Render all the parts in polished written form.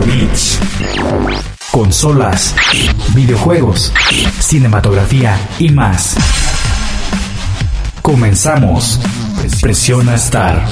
Retrobits. Consolas, videojuegos, cinematografía y más. Comenzamos. Presiona Start.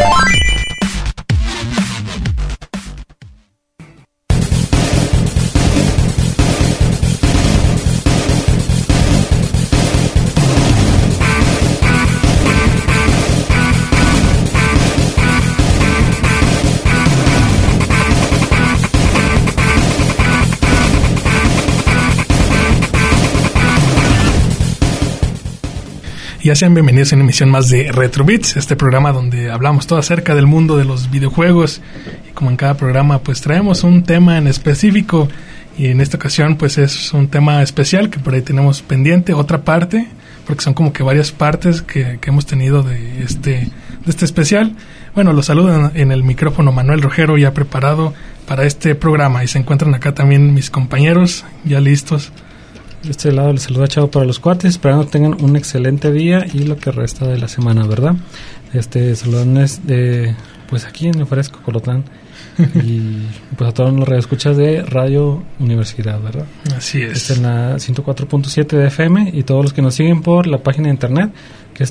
Ya sean bienvenidos a una emisión más de Retrobits, este programa donde hablamos todo acerca del mundo de los videojuegos, y como en cada programa pues traemos un tema en específico, y en esta ocasión pues es un tema especial que por ahí tenemos pendiente, otra parte, porque son como que varias partes que hemos tenido de este especial. Bueno, los saludo en el micrófono Manuel Rojero, ya preparado para este programa, y se encuentran acá también mis compañeros ya listos. De este lado les saluda Chavo para los cuates, esperando que tengan un excelente día y lo que resta de la semana, ¿verdad? Saludones de, pues aquí en el Fresco, Colotlán, y pues a todos los radioescuchas de Radio Universidad, ¿verdad? Así es. En la 104.7 de FM, y todos los que nos siguen por la página de internet, que es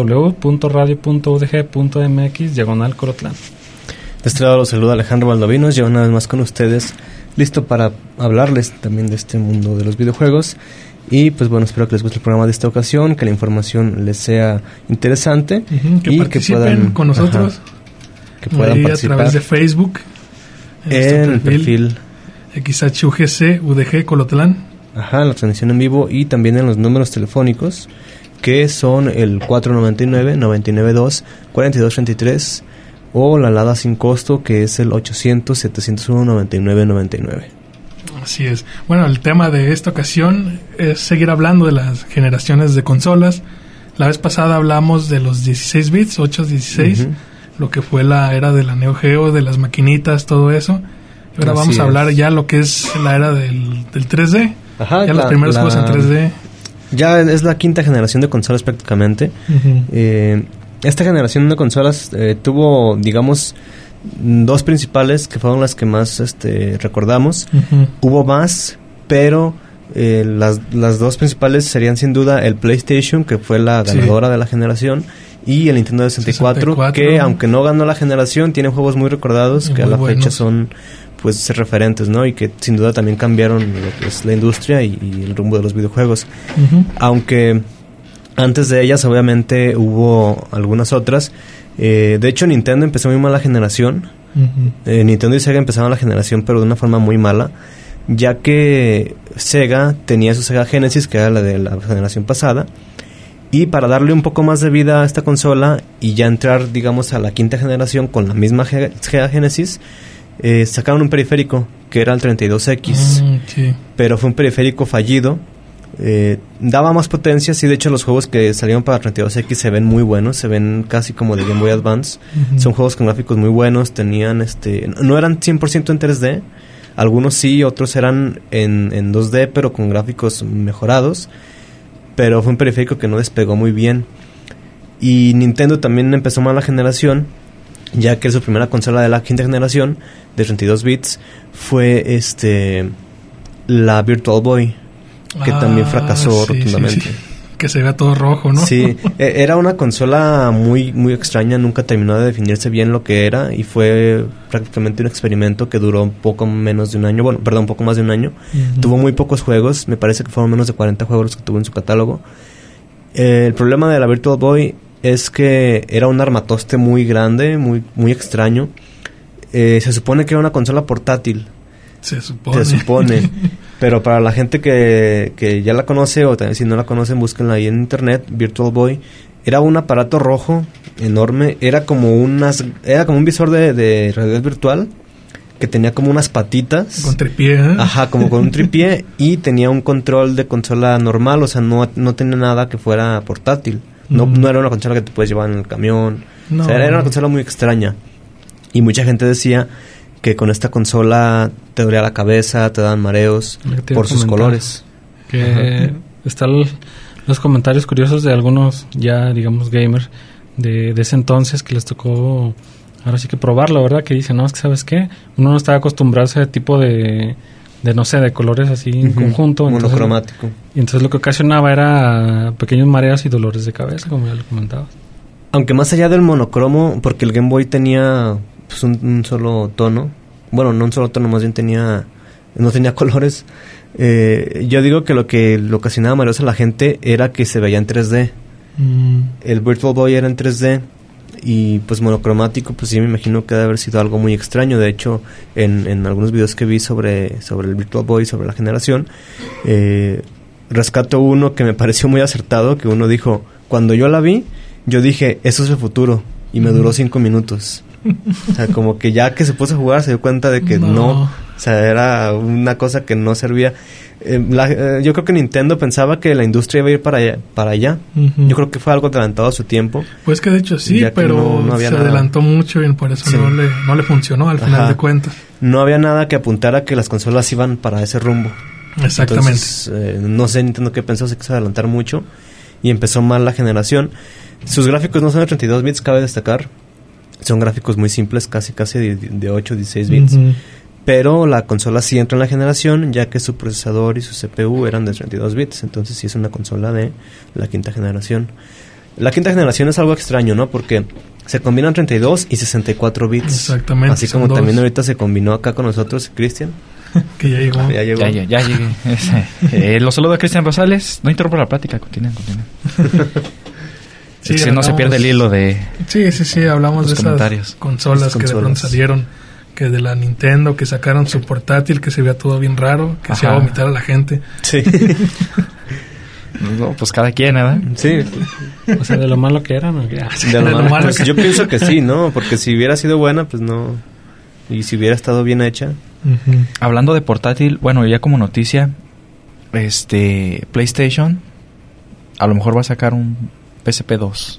www.radio.udg.mx/Colotlán. De este lado los saluda Alejandro Valdovinos, yo una vez más con ustedes, listo para hablarles también de este mundo de los videojuegos. Y pues bueno, espero que les guste el programa de esta ocasión, que la información les sea interesante, que participen que puedan, con nosotros, que puedan participar a través de Facebook en el perfil XHUGC UDG Colotlán, la transmisión en vivo, y también en los números telefónicos que son el 499-992-4233 o la alada sin costo, que es el 800-701-9999. Así es. Bueno, el tema de esta ocasión es seguir hablando de las generaciones de consolas. La vez pasada hablamos de los 16 bits, 8-16, lo que fue la era de la Neo Geo, de las maquinitas, todo eso. Y ahora vamos a hablar ya lo que es la era del 3D. Ya los primeros juegos en 3D. Ya es la quinta generación de consolas prácticamente. Esta generación de consolas tuvo, digamos, dos principales que fueron las que más recordamos. Hubo más, pero las dos principales serían sin duda el PlayStation, que fue la ganadora de la generación, y el Nintendo 64, que aunque no ganó la generación, tiene juegos muy recordados que a la fecha son pues referentes, ¿no? Y que sin duda también cambiaron lo que es la industria y el rumbo de los videojuegos. Aunque antes de ellas, obviamente, hubo algunas otras. De hecho, Nintendo empezó muy mal la generación. Nintendo y Sega empezaron la generación, pero de una forma muy mala, ya que Sega tenía su Sega Genesis, que era la de la generación pasada, y para darle un poco más de vida a esta consola y ya entrar, digamos, a la quinta generación con la misma Sega Genesis, sacaron un periférico, que era el 32X, pero fue un periférico fallido. Daba más potencia, sí. De hecho, los juegos que salieron para 32X se ven muy buenos, se ven casi como de Game Boy Advance. Son juegos con gráficos muy buenos, tenían no eran 100% en 3D, algunos sí, otros eran en 2D, pero con gráficos mejorados. Pero fue un periférico que no despegó muy bien. Y Nintendo también empezó mal la generación, ya que su primera consola de la quinta generación de 32 bits fue la Virtual Boy, que también fracasó rotundamente. Sí. Que se vea todo rojo, ¿no? Sí, era una consola muy muy extraña, nunca terminó de definirse bien lo que era, y fue prácticamente un experimento que duró un poco más de un año. Tuvo muy pocos juegos, me parece que fueron menos de 40 juegos los que tuvo en su catálogo. El problema de la Virtual Boy es que era un armatoste muy grande, muy muy extraño. Se supone que era una consola portátil. Se supone. Pero para la gente que ya la conoce, o también si no la conocen, búsquenla ahí en internet. Virtual Boy era un aparato rojo enorme, era como un visor de realidad virtual, que tenía como unas patitas con tripié, como con un tripié, y tenía un control de consola normal, o sea, no tenía nada que fuera portátil. No era una consola que te puedes llevar en el camión. O sea, era una consola muy extraña, y mucha gente decía que con esta consola te dolía la cabeza, te dan mareos por sus colores. Que están los comentarios curiosos de algunos ya, digamos, gamers de ese entonces, que les tocó ahora sí que probarlo, ¿verdad? Que dice, no, es que ¿sabes qué? Uno no está acostumbrado a ese tipo de no sé, de colores así en conjunto. Monocromático. Y entonces lo que ocasionaba era pequeños mareos y dolores de cabeza, como ya lo comentabas. Aunque más allá del monocromo, porque el Game Boy tenía pues, un solo tono. Bueno, no un solo tono, más bien no tenía colores. Yo digo que lo que le ocasionaba mareos a la gente era que se veía en 3D. El Virtual Boy era en 3D. Y pues monocromático, pues sí me imagino que debe haber sido algo muy extraño. De hecho, en algunos videos que vi sobre el Virtual Boy, sobre la generación, rescato uno que me pareció muy acertado, que uno dijo, cuando yo la vi, yo dije, eso es el futuro, y me duró 5 minutos. O sea, como que ya que se puso a jugar se dio cuenta de que no, o sea, era una cosa que no servía. Yo creo que Nintendo pensaba que la industria iba a ir para allá. Yo creo que fue algo adelantado a su tiempo. Pues que de hecho sí, pero no había se adelantó mucho y por eso no le funcionó al final de cuentas. No había nada que apuntara que las consolas iban para ese rumbo. Exactamente. Entonces, no sé Nintendo qué pensó, se quiso adelantar mucho y empezó mal la generación. Sus gráficos no son de 32 bits, cabe destacar. Son gráficos muy simples, casi de 8, 16 bits. Pero la consola sí entra en la generación, ya que su procesador y su CPU eran de 32 bits. Entonces sí es una consola de la quinta generación. La quinta generación es algo extraño, ¿no? Porque se combinan 32 y 64 bits. Exactamente. Así como también ahorita se combinó acá con nosotros, Cristian. Que ya llegó. Ya llegué. Los saludo a Cristian Rosales. No interrumpo la plática, continúen. Sí, si no se pierde el hilo de... Sí, hablamos de esas consolas que de pronto salieron, que de la Nintendo, que sacaron su portátil, que se veía todo bien raro, que se iba a vomitar a la gente. Sí. No, pues cada quien, ¿verdad? Sí. O sea, de lo malo que era, ¿no? De lo malo pues yo pienso que sí, ¿no? Porque si hubiera sido buena, pues no. Y si hubiera estado bien hecha. Hablando de portátil, bueno, ya como noticia, PlayStation a lo mejor va a sacar un PSP2.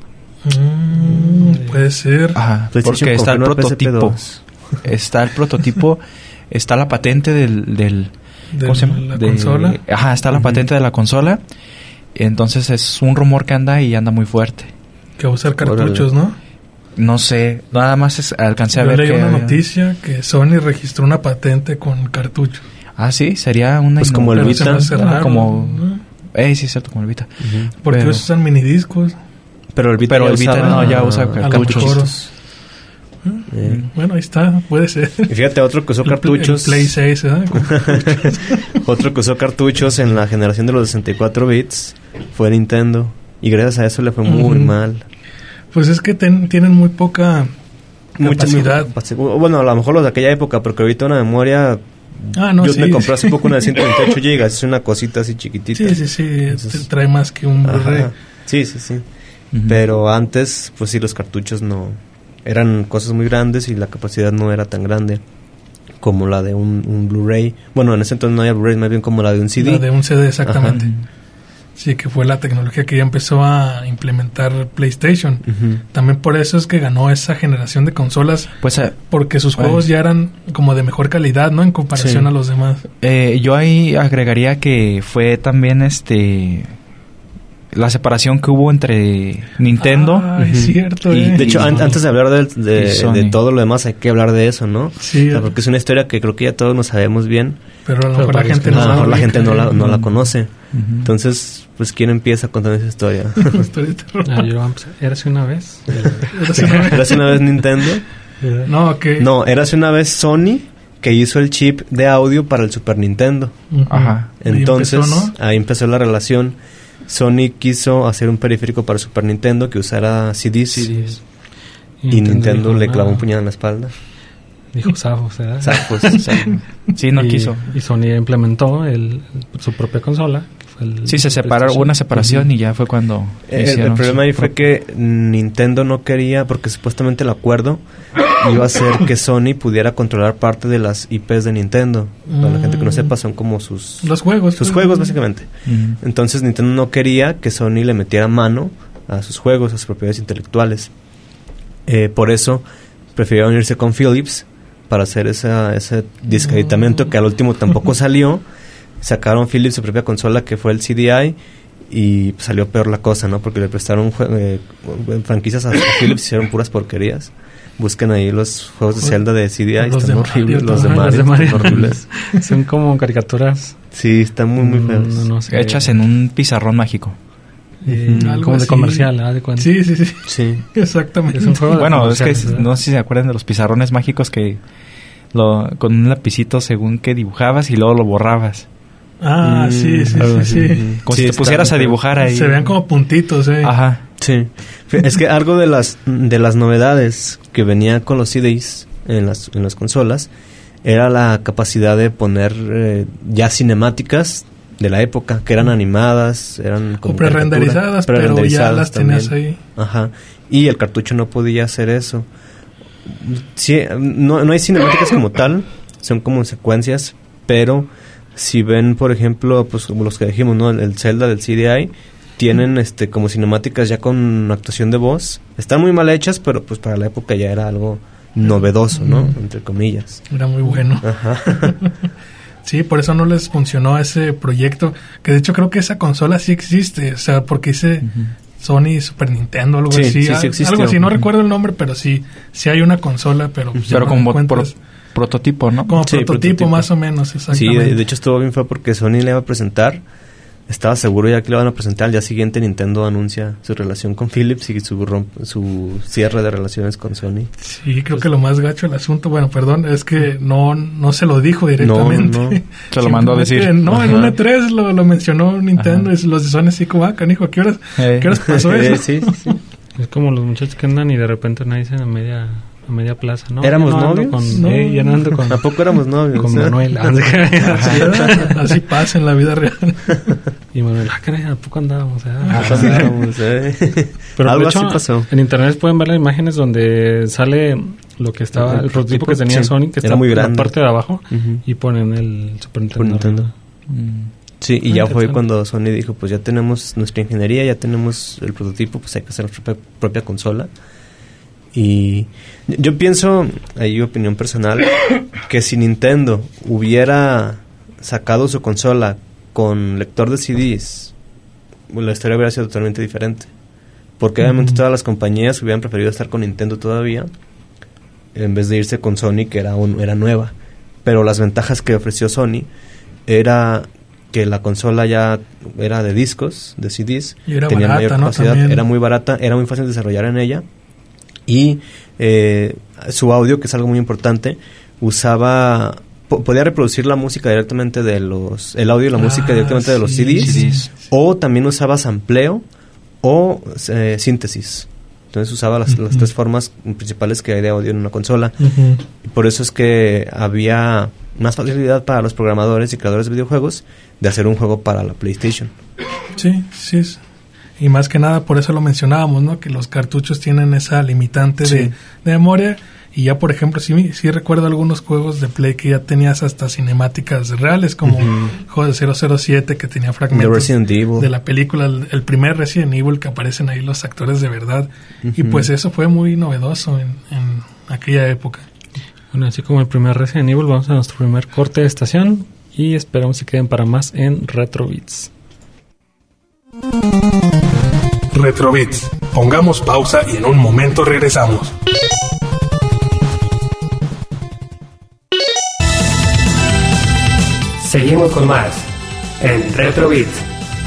Puede ser. Ajá, porque está el prototipo. Está el prototipo, está la patente del ¿cómo se llama? La consola. Ajá, está la patente de la consola. Entonces es un rumor que anda y anda muy fuerte. Que va a usar cartuchos, ¿no? No sé, nada más alcancé a ver que... Yo leí una noticia que Sony registró una patente con cartuchos. Ah, sí, sería una... Pues como el Vita. Como... sí, es cierto, como el Vita. Porque ellos usan minidiscos. Pero el Vita ya usa cartuchos. Bueno, ahí está, puede ser. Y fíjate, otro que usó cartuchos... El Play 6, ¿eh? Otro que usó cartuchos en la generación de los 64 bits fue Nintendo. Y gracias a eso le fue muy mal. Pues es que tienen muy poca capacidad. Bueno, a lo mejor los de aquella época, porque ahorita una memoria... yo me compré hace poco una de 128 GB, es una cosita así chiquitita. Sí, entonces, trae más que un Blu-ray. Sí. Pero antes, pues sí, los cartuchos no... Eran cosas muy grandes y la capacidad no era tan grande como la de un Blu-ray. Bueno, en ese entonces no había Blu-ray, más bien como la de un CD. La de un CD, exactamente. Sí, que fue la tecnología que ya empezó a implementar PlayStation. También por eso es que ganó esa generación de consolas, pues porque sus juegos ya eran como de mejor calidad, ¿no? En comparación a los demás. Yo ahí agregaría que fue también la separación que hubo entre Nintendo. Es cierto. Y de hecho, antes de hablar de todo lo demás, hay que hablar de eso, ¿no? Sí. O sea, porque es una historia que creo que ya todos nos sabemos bien. Pero a lo mejor la gente no la conoce. Entonces, pues, ¿quién empieza contando esa historia? ¿Érase una vez? ¿Érase una vez Nintendo? No, érase una vez Sony, que hizo el chip de audio para el Super Nintendo. Entonces, ahí empezó la relación. Sony quiso hacer un periférico para Super Nintendo que usara CDs. Y Nintendo le clavó un puñal en la espalda. Dijo zafos, ¿verdad? Zafos. Sí, no quiso. Y Sony implementó su propia consola. Sí, se separó, hubo una separación y ya fue cuando el problema ahí fue que Nintendo no quería, porque supuestamente el acuerdo iba a ser que Sony pudiera controlar parte de las IPs de Nintendo. Para la gente que no sepa, son como los juegos. Sus juegos, básicamente. Entonces Nintendo no quería que Sony le metiera mano a sus juegos, a sus propiedades intelectuales. Por eso prefirieron irse con Philips para hacer ese discreditamiento que al último tampoco salió. Sacaron Philips su propia consola, que fue el CDI, y salió peor la cosa, ¿no? Porque le prestaron franquicias a Philips y hicieron puras porquerías. Busquen ahí los juegos de Zelda de CDI, los están de horribles. Mario, Los de Los Mario de están horribles. Son como caricaturas. Sí, están muy feos. No sé. Hechas en un pizarrón mágico. Algo Como de así. comercial, ¿ah? ¿De cuenta? Sí, Sí. exactamente. Es un juego de Bueno, es que comerciales, ¿verdad? no sé si se acuerdan de los pizarrones mágicos que con un lapicito según que dibujabas y luego lo borrabas. Sí. Como Sí, si te está pusieras a muy feo. dibujar ahí. Se vean como puntitos, Ajá. Sí. Es que algo de las novedades que venía con los CDs en las consolas era la capacidad de poner ya cinemáticas de la época, que eran animadas, eran como O prerenderizadas, pero ya las tenías ahí. Ajá. Y el cartucho no podía hacer eso. Sí, no hay cinemáticas como tal, son como secuencias, pero si ven, por ejemplo, pues como los que dijimos, ¿no? El Zelda del CDI tienen como cinemáticas ya con actuación de voz. Están muy mal hechas, pero pues para la época ya era algo novedoso, ¿no? Entre comillas. Era muy bueno. Ajá. Sí, por eso no les funcionó ese proyecto, que de hecho creo que esa consola sí existe, o sea, porque hice Sony Super Nintendo, algo Sí, así, sí existió. algo así, no recuerdo el nombre, pero sí hay una consola, pero pues, ya Pero no como la encuentras. prototipo, ¿no? Como Sí, prototipo más o menos, Sí, exactamente. de hecho estuvo bien feo porque Sony le iba a presentar. Estaba seguro ya que le van a presentar. Al día siguiente Nintendo anuncia su relación con Philips y su cierre de relaciones con Sony. Sí, creo que lo más gacho del asunto, bueno, perdón, es que no se lo dijo directamente. No. Se lo mandó a decir. No, en una E3 lo mencionó Nintendo. Y los de Sony así como, canijo, ¿a qué horas pasó eso? Sí. Es como los muchachos que andan y de repente nadie dice a media plaza, ¿no? ¿Éramos Yo no ando novios? con- No. ya no ando con... Tampoco éramos novios. con ¿eh? Manuel. Así pasa en la vida real. Y Manuel, caray, ¿a poco andábamos? Pues andábamos, Pero algo de hecho, así pasó. en internet pueden ver las imágenes donde sale lo que estaba, el prototipo que tenía Sí, Sony, que era está muy en la grande. parte de abajo, Ujú. y ponen el Super Nintendo. Por Nintendo. Sí, y Muy ya fue interesante. cuando Sony dijo, pues ya tenemos nuestra ingeniería, ya tenemos el prototipo, pues hay que hacer nuestra propia consola. Y yo pienso, ahí opinión personal, que si Nintendo hubiera sacado su consola con lector de CDs, la historia hubiera sido totalmente diferente. Porque obviamente todas las compañías hubieran preferido estar con Nintendo todavía, en vez de irse con Sony, que era nueva. Pero las ventajas que ofreció Sony era que la consola ya era de discos, de CDs, Y era tenía barata, mayor ¿no? capacidad, También. era muy barata, era muy fácil de desarrollar en ella. Y su audio, que es algo muy importante, podía reproducir la música directamente el audio y la música directamente de los CDs, o también usaba sampleo o síntesis. Entonces usaba las tres formas principales que hay de audio en una consola. Y por eso es que había más facilidad para los programadores y creadores de videojuegos de hacer un juego para la PlayStation. Sí. Y más que nada, por eso lo mencionábamos, ¿no? Que los cartuchos tienen esa limitante Sí. de memoria. Y ya, por ejemplo, sí recuerdo algunos juegos de Play que ya tenías hasta cinemáticas reales, como el juego de 007 que tenía De fragmentos Resident Evil. de la película, el primer Resident Evil, que aparecen ahí los actores de verdad. Y pues eso fue muy novedoso en aquella época. Bueno, así como el primer Resident Evil, vamos a nuestro primer corte de estación y esperamos que queden para más en Retro Beats. Retrobits. Pongamos pausa y en un momento regresamos. Seguimos con más en Retro Beats.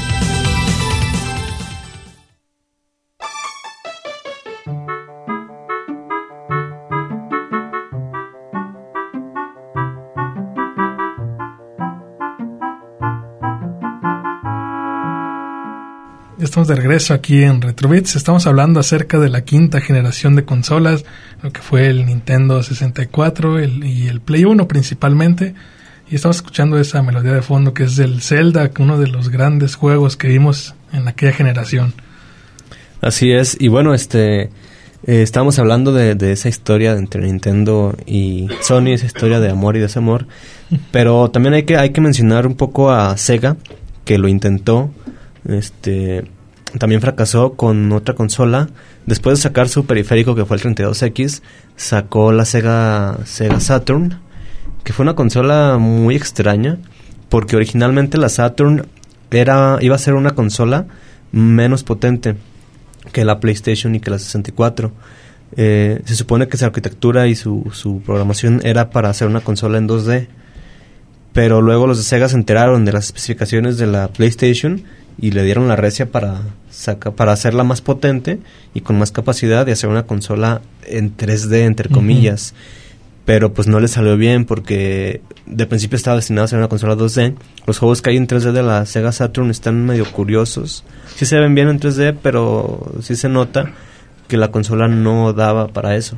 Estamos de regreso aquí en Retrobits. Estamos hablando acerca de la quinta generación de consolas, lo que fue el Nintendo 64 y el Play 1 principalmente. Y estamos escuchando esa melodía de fondo que es del Zelda, uno de los grandes juegos que vimos en aquella generación. Así es. Y bueno, estábamos hablando de esa historia entre Nintendo y Sony, esa historia de amor y desamor. Pero también hay que mencionar un poco a Sega, que lo intentó. También fracasó con otra consola. Después de sacar su periférico, que fue el 32X, sacó la Sega Saturn, que fue una consola muy extraña, porque originalmente la Saturn iba a ser una consola menos potente que la PlayStation y que la 64. se supone que su arquitectura y su programación era para hacer una consola en 2D. Pero luego los de Sega se enteraron de las especificaciones de la PlayStation y le dieron la recia para hacerla más potente y con más capacidad de hacer una consola en 3D, entre comillas. Pero pues no le salió bien porque de principio estaba destinado a ser una consola 2D. Los juegos que hay en 3D de la Sega Saturn están medio curiosos. Sí se ven bien en 3D, pero sí se nota que la consola no daba para eso.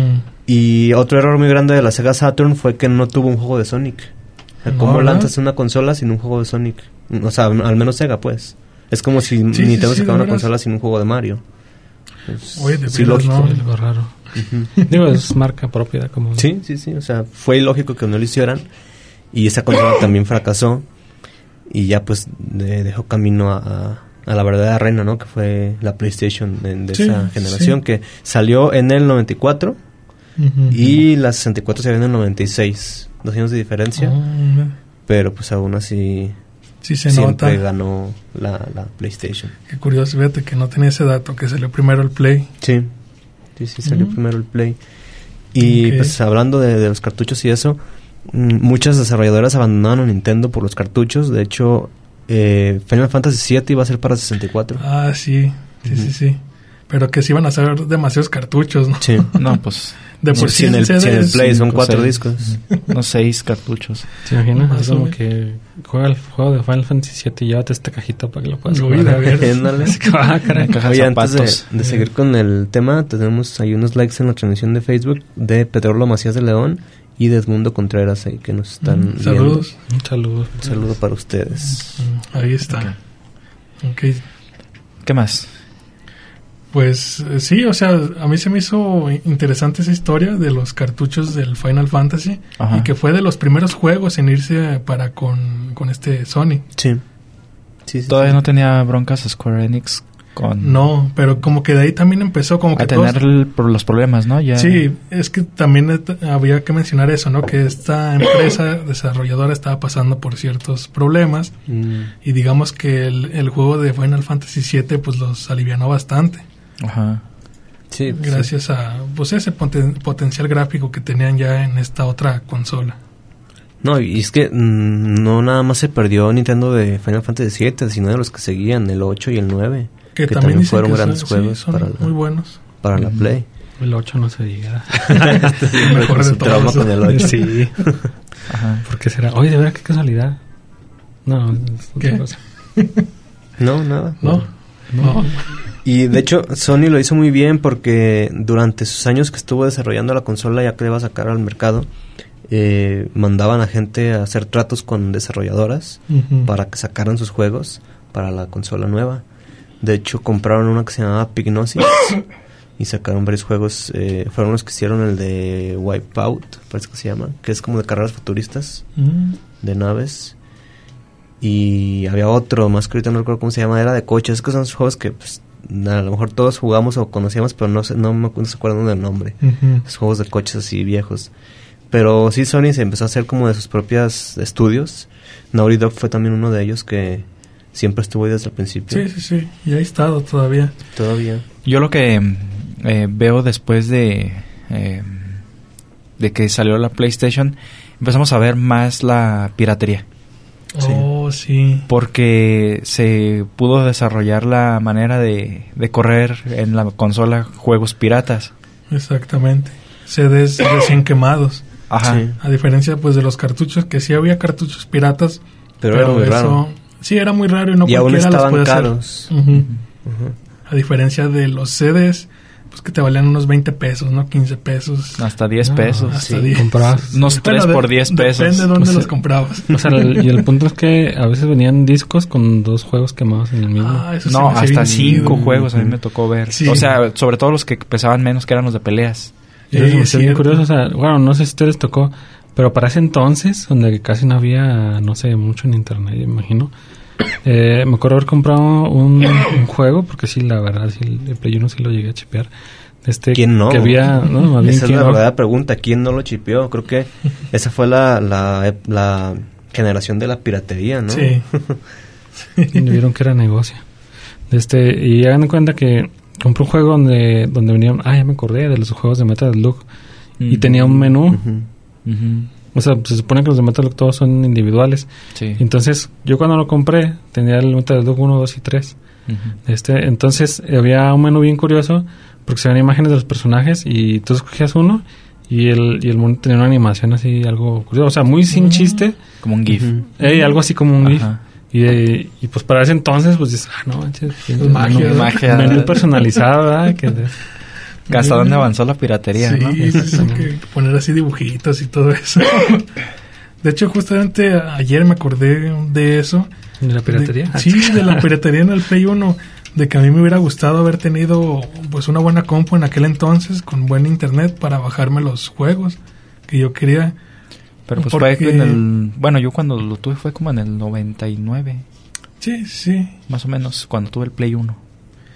Y otro error muy grande de la Sega Saturn fue que no tuvo un juego de Sonic. ¿Cómo lanzas una consola sin un juego de Sonic? O sea, al menos Sega, pues. Es como si Nintendo sacara una consola sin un juego de Mario. Pues, oye, de sí, veras, lógico. ¿no? Algo raro. Digo, es marca propia. Como... Sí. O sea, fue ilógico que no lo hicieran. Y esa consola también fracasó. Y ya, pues, dejó camino a la verdadera reina, ¿no? Que fue la PlayStation de esa generación. Que salió en el 94. Y la 64 salió en el 96. 2 años de diferencia. Pero pues aún así sí se siempre nota. ganó la PlayStation. Qué curioso, fíjate que no tenía ese dato, que salió primero el Play. Sí, salió primero el Play. Y pues hablando de los cartuchos y eso, muchas desarrolladoras abandonaron a Nintendo por los cartuchos. De hecho, Final Fantasy VII iba a ser para 64. Ah, sí. Pero que sí iban a ser demasiados cartuchos, ¿no? Sí. No, pues... De por sí en el Play son 4 6, discos. No, 6 cartuchos. ¿Se imaginas? Más Es o como menos. que juega el juego de Final Fantasy VII y llévate esta cajita para que lo puedas Uy, jugar. a ver. Ándale. Caray, caja de Oye, antes zapatos. de seguir con el tema, tenemos ahí unos likes en la transmisión de Facebook de Pedro Macías de León y de Edmundo Contreras ahí que nos están viendo. Saludos. Un saludo. Un saludo para ustedes. Ahí está. Ok. ¿Qué más? Pues sí, o sea, a mí se me hizo interesante esa historia de los cartuchos del Final Fantasy. Ajá. Y que fue de los primeros juegos en irse para con este Sony. Sí. Todavía no tenía broncas Square Enix con... No, pero como que de ahí también empezó como que a tener los problemas, ¿no? Ya... Sí, es que también había que mencionar eso, ¿no? Que esta empresa desarrolladora estaba pasando por ciertos problemas y digamos que el juego de Final Fantasy VII pues los alivianó bastante. Ajá. Sí, Gracias a pues ese potencial gráfico que tenían ya en esta otra consola. No, y es que no nada más se perdió Nintendo de Final Fantasy VII, sino de los que seguían, el 8 y el 9. Que también dicen fueron que grandes son, juegos sí, son para muy buenos. para la Play. El 8 no se diga. El mejor de Su trauma todos. con el 8. Sí. Ajá. ¿Por qué será? Oye, de verdad, qué casualidad. No, es otra ¿Qué? cosa. No, nada. No. Y de hecho Sony lo hizo muy bien porque durante sus años que estuvo desarrollando la consola ya que iba a sacar al mercado, mandaban a gente a hacer tratos con desarrolladoras para que sacaran sus juegos para la consola nueva. De hecho compraron una que se llamaba Pignosis y sacaron varios juegos. Fueron los que hicieron el de Wipeout, parece que se llama, que es como de carreras futuristas de naves. Y había otro más que ahorita no recuerdo cómo se llama, era de coches. Es que son esos juegos que pues, a lo mejor todos jugamos o conocíamos, pero no se acuerdan del nombre. Esos juegos de coches así viejos. Pero sí, Sony se empezó a hacer como de sus propios estudios. Naughty Dog fue también uno de ellos que siempre estuvo ahí desde el principio. Sí. Y ahí ha estado todavía. Todavía. Yo lo que veo después de que salió la PlayStation, empezamos a ver más la piratería. Oh, sí. Porque se pudo desarrollar la manera de correr en la consola juegos piratas. Exactamente. CDs recién quemados. Ajá. Sí. A diferencia pues de los cartuchos, que sí había cartuchos piratas. Pero era muy raro. Sí, era muy raro y no Y aún cualquiera los estaban puede caros. hacer. A diferencia de los CDs, pues que te valían unos 20 pesos, ¿no? 15 pesos. Hasta 10 pesos. Hasta sí. 10. Comprabas. Unos 3 por 10 pesos. Depende de dónde O sea, los comprabas. O sea, y el punto es que a veces venían discos con 2 juegos quemados en el mismo. Eso No, se me hace hasta bien 5 chido. juegos a mí me tocó ver. Sí. O sea, sobre todo los que pesaban menos, que eran los de peleas. Y eso Sí, me es hace bien cierto. curioso. O sea, bueno, no sé si a ustedes tocó, pero para ese entonces, donde casi no había, no sé, mucho en internet, me imagino. Me acuerdo haber comprado un juego, porque sí, la verdad, sí, el Play 1 sí lo llegué a chipear. ¿Quién no? Que había, no, más bien Esa es ¿quién la no? verdadera pregunta. ¿Quién no lo chipeó? Creo que esa fue la generación de la piratería, ¿no? Sí. Y me vieron que era negocio. Y hagan de cuenta que compré un juego donde venían... ya me acordé de los juegos de Metal Slug. Y tenía un menú. O sea, se supone que los de Metal Slug todos son individuales. Sí. Entonces, yo cuando lo compré, tenía el Metal Slug 1, 2 y 3. Entonces, había un menú bien curioso, porque se ven imágenes de los personajes, y tú escogías uno, y el mono tenía una animación así, algo curioso. O sea, muy sin chiste. Como un GIF. Algo así como un GIF. Y pues para ese entonces, pues dices, no manches, magia. Menú personalizado, ¿verdad? ¿Hasta dónde avanzó la piratería? Sí, ¿no? sí, que poner así dibujitos y todo eso. De hecho, justamente ayer me acordé de eso. ¿De la piratería? Sí, de la piratería en el Play 1. De que a mí me hubiera gustado haber tenido pues una buena compu en aquel entonces, con buen internet para bajarme los juegos que yo quería. Pero pues fue en el... Bueno, yo cuando lo tuve fue como en el 99. Sí. Más o menos, cuando tuve el Play 1.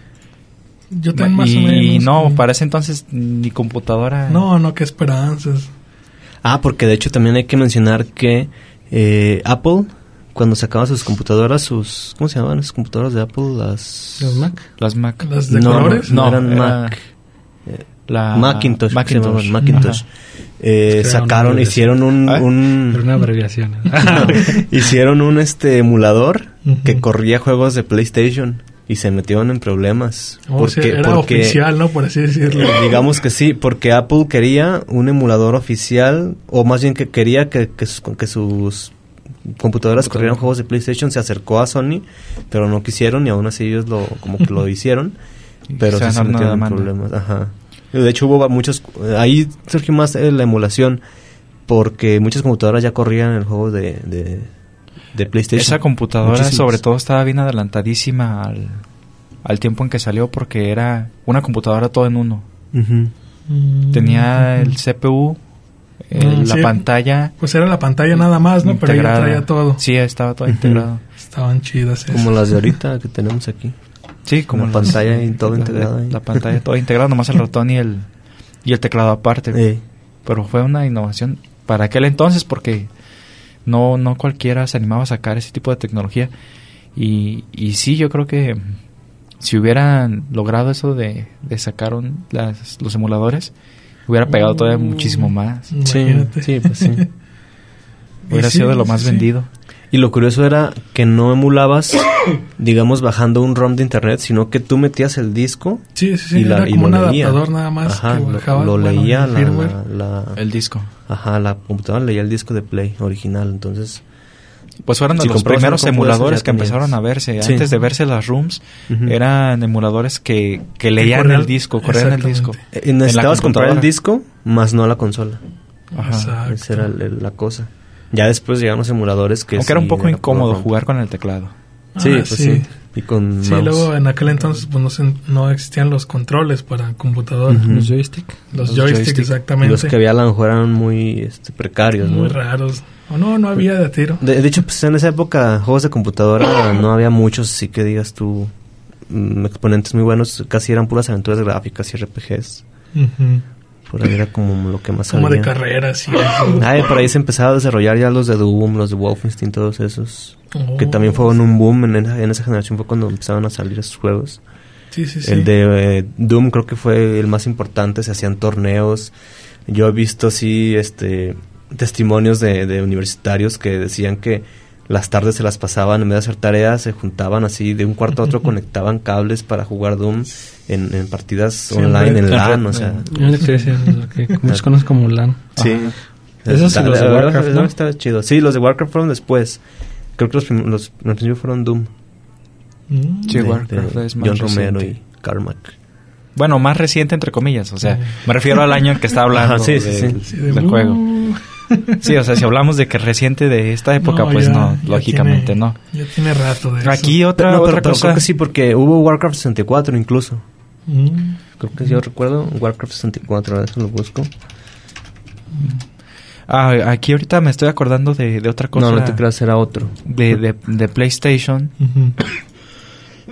Yo también más o menos. Y no, para ese entonces mi computadora... No, qué esperanzas. Porque de hecho también hay que mencionar que Apple, cuando sacaba sus computadoras, ¿cómo se llamaban esas computadoras de Apple? ¿Las Mac? Las Mac. ¿Las de colores? No, eran Mac. Macintosh. Macintosh. Sacaron, hicieron un Era una abreviación. hicieron un emulador que corría juegos de PlayStation. Y se metieron en problemas. Porque oficial, ¿no? Por así decirlo. Digamos que sí, porque Apple quería un emulador oficial, o más bien que quería que sus computadoras corrieran juegos de PlayStation. Se acercó a Sony, pero no quisieron, y aún así ellos como que lo hicieron. Pero sí se metieron en problemas. Ajá. De hecho hubo muchos... Ahí surgió más la emulación, porque muchas computadoras ya corrían el juego de PlayStation. Esa computadora sobre todo estaba bien adelantadísima al tiempo en que salió, porque era una computadora todo en uno. Tenía el CPU, la pantalla. Pues era la pantalla nada más, ¿no? Integrada. Pero ya traía todo. Sí, estaba todo integrado. Estaban chidas esas. Como las de ahorita que tenemos aquí. Sí, como la pantalla y todo integrado. La pantalla toda integrada, nomás el ratón y el teclado aparte. Pero fue una innovación para aquel entonces, porque no cualquiera se animaba a sacar ese tipo de tecnología. Y sí, yo creo que si hubieran logrado eso de sacar los emuladores, hubiera pegado todavía muchísimo más. Imagínate. Sí, pues sí. Hubiera sido de lo más vendido. Y lo curioso era que no emulabas, digamos, bajando un ROM de internet, sino que tú metías el disco. Sí, era como un adaptador nada más. Ajá, que bajabas, lo leía el disco. Ajá, la computadora leía el disco de Play original, entonces... Pues fueron de los primeros emuladores que empezaron a verse. Sí. Antes de verse las ROMs, eran emuladores que leían el disco, corrían el disco. Necesitabas comprar el disco, más no la consola. Ajá. Esa era la cosa. Ya después llegaron los emuladores que... Aunque era un poco incómodo jugar con el teclado. Sí, pues sí. Y con mouse. Luego en aquel entonces pues no existían los controles para computadora. Los joystick. Los joystick, exactamente. Y los que había a lo mejor eran muy precarios. Muy raros. O no había de tiro. De hecho, pues en esa época, juegos de computadora no había muchos, así que digas tú, exponentes muy buenos. Casi eran puras aventuras gráficas y RPGs. Por ahí era como lo que más como salía. De carreras y por ahí se empezaba a desarrollar ya los de Doom, los de Wolfenstein, todos esos. Que también fueron un boom en esa generación. Fue cuando empezaban a salir esos juegos. Sí. El de Doom creo que fue el más importante. Se hacían torneos. Yo he visto así testimonios de universitarios que decían que las tardes se las pasaban, en vez de hacer tareas, se juntaban así de un cuarto a otro, conectaban cables para jugar Doom en partidas online, en LAN, o sea... Muchos conocen como LAN. Sí. Esos son los de Warcraft, ¿no? Está chido. Sí, los de Warcraft fueron después. Creo que los principios fueron Doom. Sí, Warcraft es más John Romero reciente. y Carmack. Bueno, más reciente entre comillas, o sea, me refiero al año en que está hablando del juego. Sí, o sea, si hablamos de que reciente de esta época, pues lógicamente no. Ya tiene rato de eso. Aquí otra pero cosa. Creo que sí, porque hubo Warcraft 64 incluso. Creo que yo recuerdo Warcraft 64, a ver si lo busco. Aquí ahorita me estoy acordando de otra cosa. No te creas, era otro. De PlayStation.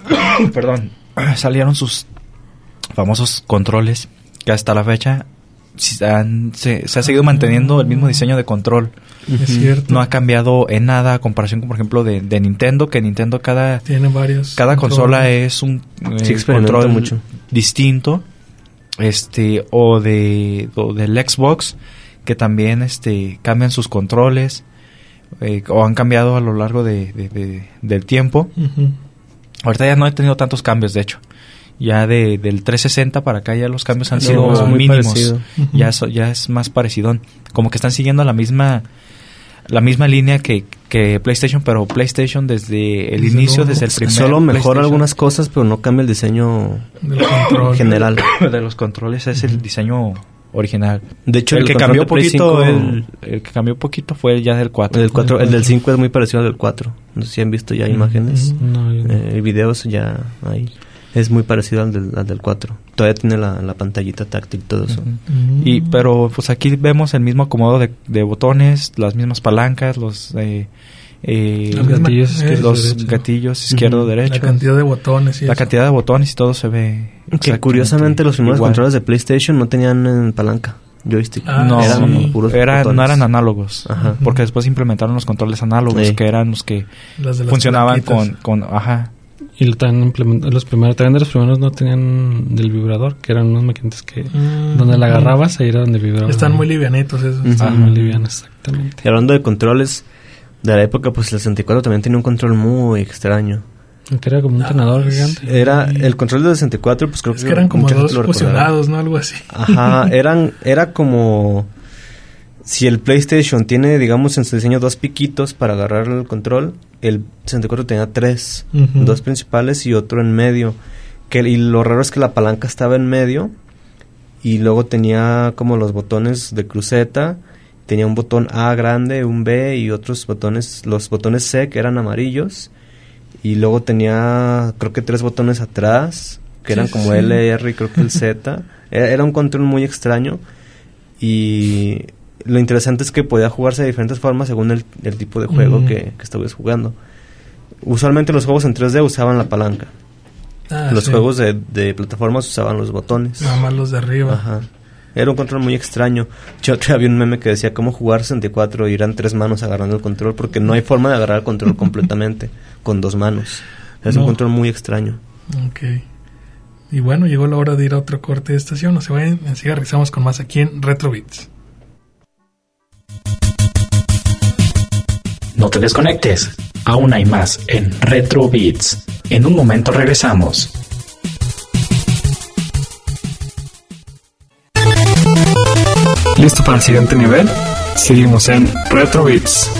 Perdón. Salieron sus famosos controles que hasta la fecha se ha seguido manteniendo el mismo diseño de control. Es cierto. No ha cambiado en nada a comparación con, por ejemplo, de Nintendo, que Nintendo tiene varios cada consola es un control mucho distinto, o del Xbox, que también cambian sus controles, o han cambiado a lo largo del tiempo. Uh-huh. Ahorita ya no he tenido tantos cambios, de hecho. Ya del 360 para acá ya los cambios han sido mínimos. Uh-huh. Ya es más parecido. Como que están siguiendo la misma línea que PlayStation, pero PlayStation desde el inicio, desde el primer solo mejora algunas cosas, pero no cambia el diseño del control general. De los controles es el diseño original. De hecho, el que cambió poquito, el que cambió poquito fue ya del 4. El del 5 es muy parecido al del 4. No sé si han visto ya imágenes, no. Videos ya hay. Es muy parecido al del 4. Todavía tiene la pantallita táctil, todo eso. Uh-huh. Pero pues aquí vemos el mismo acomodo de botones, las mismas palancas, los gatillos izquierdo-derecho. La cantidad de botones. La cantidad de botones y todo se ve. Que curiosamente los primeros controles de PlayStation no tenían palanca, joystick. No, eran puros botones. No eran análogos. Ajá. Porque después implementaron los controles análogos, que eran los que funcionaban con Y también de los primeros no tenían del vibrador, que eran unos maquinitas que donde la agarrabas, ahí era donde vibraba. Están muy livianitos esos. Muy livianos, exactamente. Y hablando de controles de la época, pues el 64 también tenía un control muy extraño. Que era como un tenedor gigante. Era el control del 64, pues creo que eran como dos fusionados, ¿no? Algo así. Ajá, era como si el PlayStation tiene, digamos, en su diseño 2 piquitos para agarrar el control, el 64 tenía 3, uh-huh. 2 principales y otro en medio. Y lo raro es que la palanca estaba en medio y luego tenía como los botones de cruceta, tenía un botón A grande, un B y otros botones, los botones C que eran amarillos, y luego tenía creo que 3 botones atrás que eran como L, R y creo que el Z. Era un control muy extraño, y lo interesante es que podía jugarse de diferentes formas según el tipo de juego que estuvieras jugando. Usualmente los juegos en 3D usaban la palanca. Los juegos de plataformas usaban los botones. Nada más los de arriba. Ajá. Era un control muy extraño. Yo había un meme que decía cómo jugar 64 y eran 3 manos agarrando el control, porque no hay forma de agarrar el control completamente con 2 manos. Es un control muy extraño. Ok. Y bueno, llegó la hora de ir a otro corte de estación. No se vayan, enseguida regresamos con más aquí en Retro Beats. No te desconectes, aún hay más en Retro Beats. En un momento regresamos. ¿Listo para el siguiente nivel? Seguimos en Retro Beats.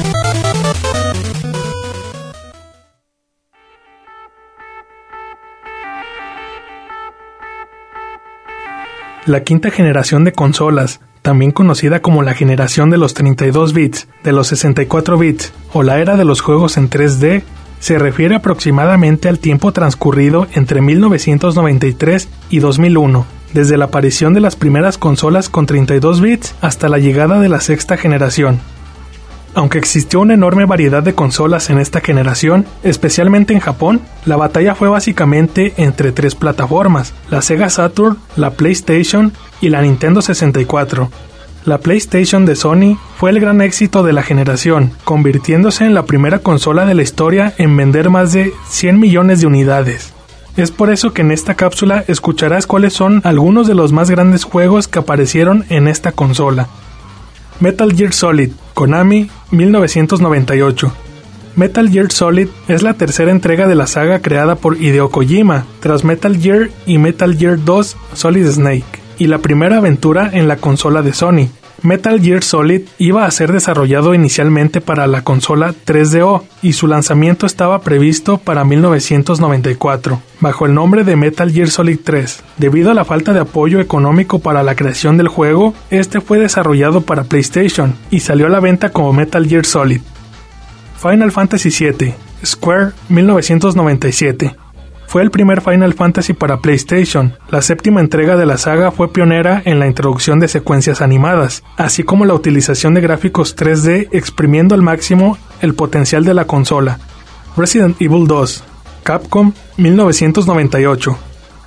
La quinta generación de consolas, también conocida como la generación de los 32 bits, de los 64 bits o la era de los juegos en 3D, se refiere aproximadamente al tiempo transcurrido entre 1993 y 2001, desde la aparición de las primeras consolas con 32 bits hasta la llegada de la sexta generación. Aunque existió una enorme variedad de consolas en esta generación, especialmente en Japón, la batalla fue básicamente entre 3 plataformas: la Sega Saturn, la PlayStation y la Nintendo 64. La PlayStation de Sony fue el gran éxito de la generación, convirtiéndose en la primera consola de la historia en vender más de 100 millones de unidades. Es por eso que en esta cápsula escucharás cuáles son algunos de los más grandes juegos que aparecieron en esta consola. Metal Gear Solid, Konami, 1998. Metal Gear Solid es la tercera entrega de la saga creada por Hideo Kojima, tras Metal Gear y Metal Gear 2 Solid Snake, y la primera aventura en la consola de Sony. Metal Gear Solid iba a ser desarrollado inicialmente para la consola 3DO y su lanzamiento estaba previsto para 1994, bajo el nombre de Metal Gear Solid 3. Debido a la falta de apoyo económico para la creación del juego, este fue desarrollado para PlayStation y salió a la venta como Metal Gear Solid. Final Fantasy VII, Square, 1997. Fue el primer Final Fantasy para PlayStation. La séptima entrega de la saga fue pionera en la introducción de secuencias animadas, así como la utilización de gráficos 3D exprimiendo al máximo el potencial de la consola. Resident Evil 2, Capcom, 1998.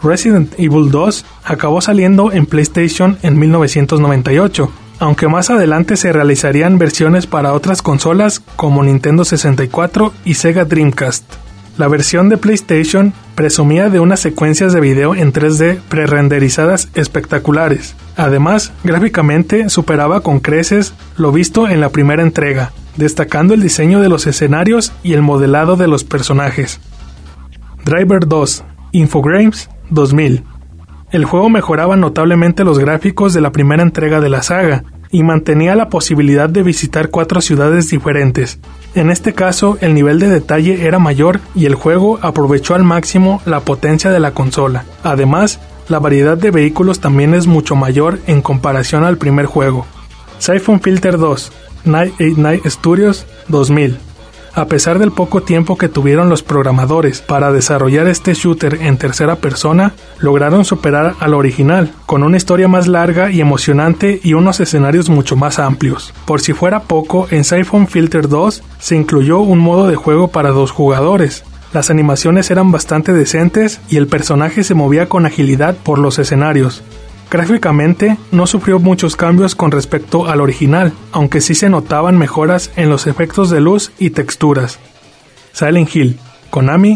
Resident Evil 2 acabó saliendo en PlayStation en 1998, aunque más adelante se realizarían versiones para otras consolas como Nintendo 64 y Sega Dreamcast. La versión de PlayStation presumía de unas secuencias de video en 3D prerenderizadas espectaculares. Además, gráficamente superaba con creces lo visto en la primera entrega, destacando el diseño de los escenarios y el modelado de los personajes. Driver 2, Infogrames 2000. El juego mejoraba notablemente los gráficos de la primera entrega de la saga y mantenía la posibilidad de visitar 4 ciudades diferentes. En este caso, el nivel de detalle era mayor y el juego aprovechó al máximo la potencia de la consola. Además, la variedad de vehículos también es mucho mayor en comparación al primer juego. Siphon Filter 2, Night 89 Studios 2000. A pesar del poco tiempo que tuvieron los programadores para desarrollar este shooter en tercera persona, lograron superar al original, con una historia más larga y emocionante y unos escenarios mucho más amplios. Por si fuera poco, en Siphon Filter 2 se incluyó un modo de juego para 2 jugadores. Las animaciones eran bastante decentes y el personaje se movía con agilidad por los escenarios. Gráficamente, no sufrió muchos cambios con respecto al original, aunque sí se notaban mejoras en los efectos de luz y texturas. Silent Hill, Konami,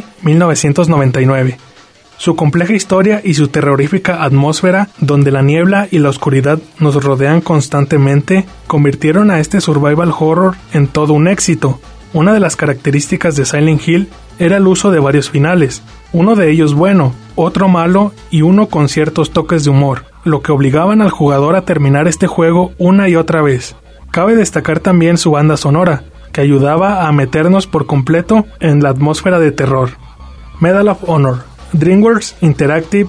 1999. Su compleja historia y su terrorífica atmósfera, donde la niebla y la oscuridad nos rodean constantemente, convirtieron a este survival horror en todo un éxito. Una de las características de Silent Hill era el uso de varios finales, uno de ellos bueno, otro malo y uno con ciertos toques de humor, lo que obligaban al jugador a terminar este juego una y otra vez. Cabe destacar también su banda sonora, que ayudaba a meternos por completo en la atmósfera de terror. Medal of Honor, DreamWorks Interactive,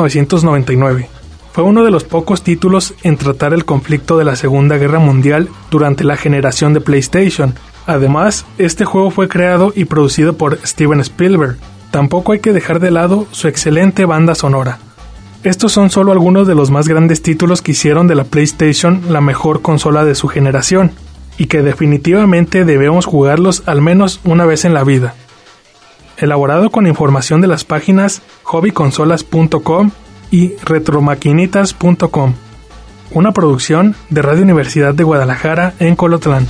1999. Fue uno de los pocos títulos en tratar el conflicto de la Segunda Guerra Mundial durante la generación de PlayStation. Además, este juego fue creado y producido por Steven Spielberg. Tampoco hay que dejar de lado su excelente banda sonora. Estos son solo algunos de los más grandes títulos que hicieron de la PlayStation la mejor consola de su generación, y que definitivamente debemos jugarlos al menos una vez en la vida. Elaborado con información de las páginas hobbyconsolas.com y retromaquinitas.com. Una producción de Radio Universidad de Guadalajara en Colotlán.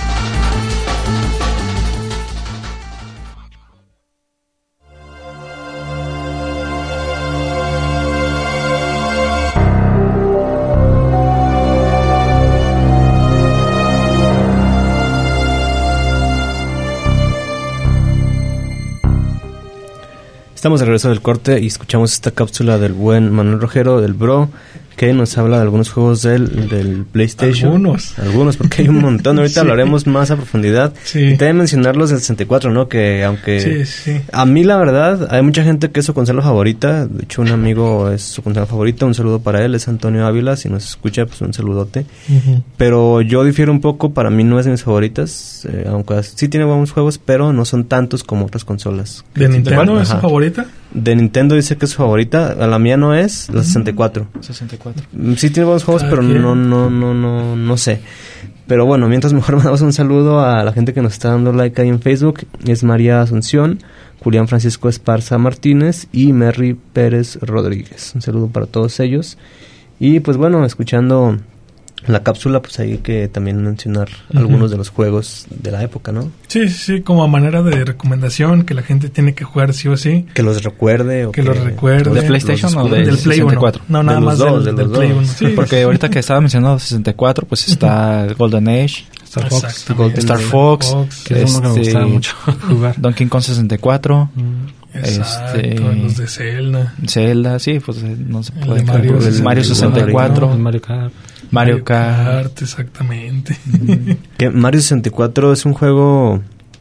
Estamos de regreso del corte y escuchamos esta cápsula del buen Manuel Rojero, del Bro, que nos habla de algunos juegos del PlayStation. Algunos, porque hay un montón. Ahorita hablaremos más a profundidad. Sí. Y también mencionar los del 64, ¿no? Que aunque... Sí. A mí, la verdad, hay mucha gente que es su consola favorita. De hecho, un amigo es su consola favorita. Un saludo para él. Es Antonio Ávila. Si nos escucha, pues un saludote. Uh-huh. Pero yo difiero un poco. Para mí no es de mis favoritas. Aunque sí tiene buenos juegos, pero no son tantos como otras consolas. ¿De Nintendo es su favorita? De Nintendo dice que es su favorita. A la mía no es, la 64. 64. Sí tiene buenos juegos, pero no sé. Pero bueno, mientras mejor mandamos un saludo a la gente que nos está dando like ahí en Facebook. Es María Asunción, Julián Francisco Esparza Martínez y Merry Pérez Rodríguez. Un saludo para todos ellos. Y pues bueno, escuchando la cápsula, pues hay que también mencionar algunos de los juegos de la época, ¿no? Sí, como a manera de recomendación, que la gente tiene que jugar sí o sí. Que los recuerde. O que los recuerde. ¿De PlayStation o del Play 64? 1. No, nada más del Play 1. Sí, porque ahorita que estaba mencionando 64, pues está Golden Age, Star Fox, que es uno que me gustaba mucho jugar. Donkey Kong 64. Exacto, los de Zelda, sí, pues no se puede. Mario 64. Mario Kart, exactamente. Que Mario 64 es un juego...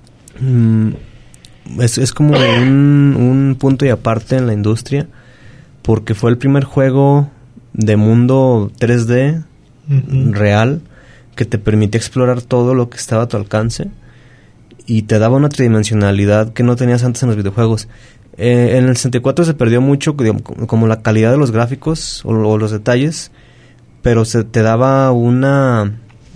es como un punto y aparte en la industria, porque fue el primer juego de mundo 3D real que te permitía explorar todo lo que estaba a tu alcance y te daba una tridimensionalidad que no tenías antes en los videojuegos. En el 64 se perdió mucho, digamos, como la calidad de los gráficos o los detalles, pero se te daba una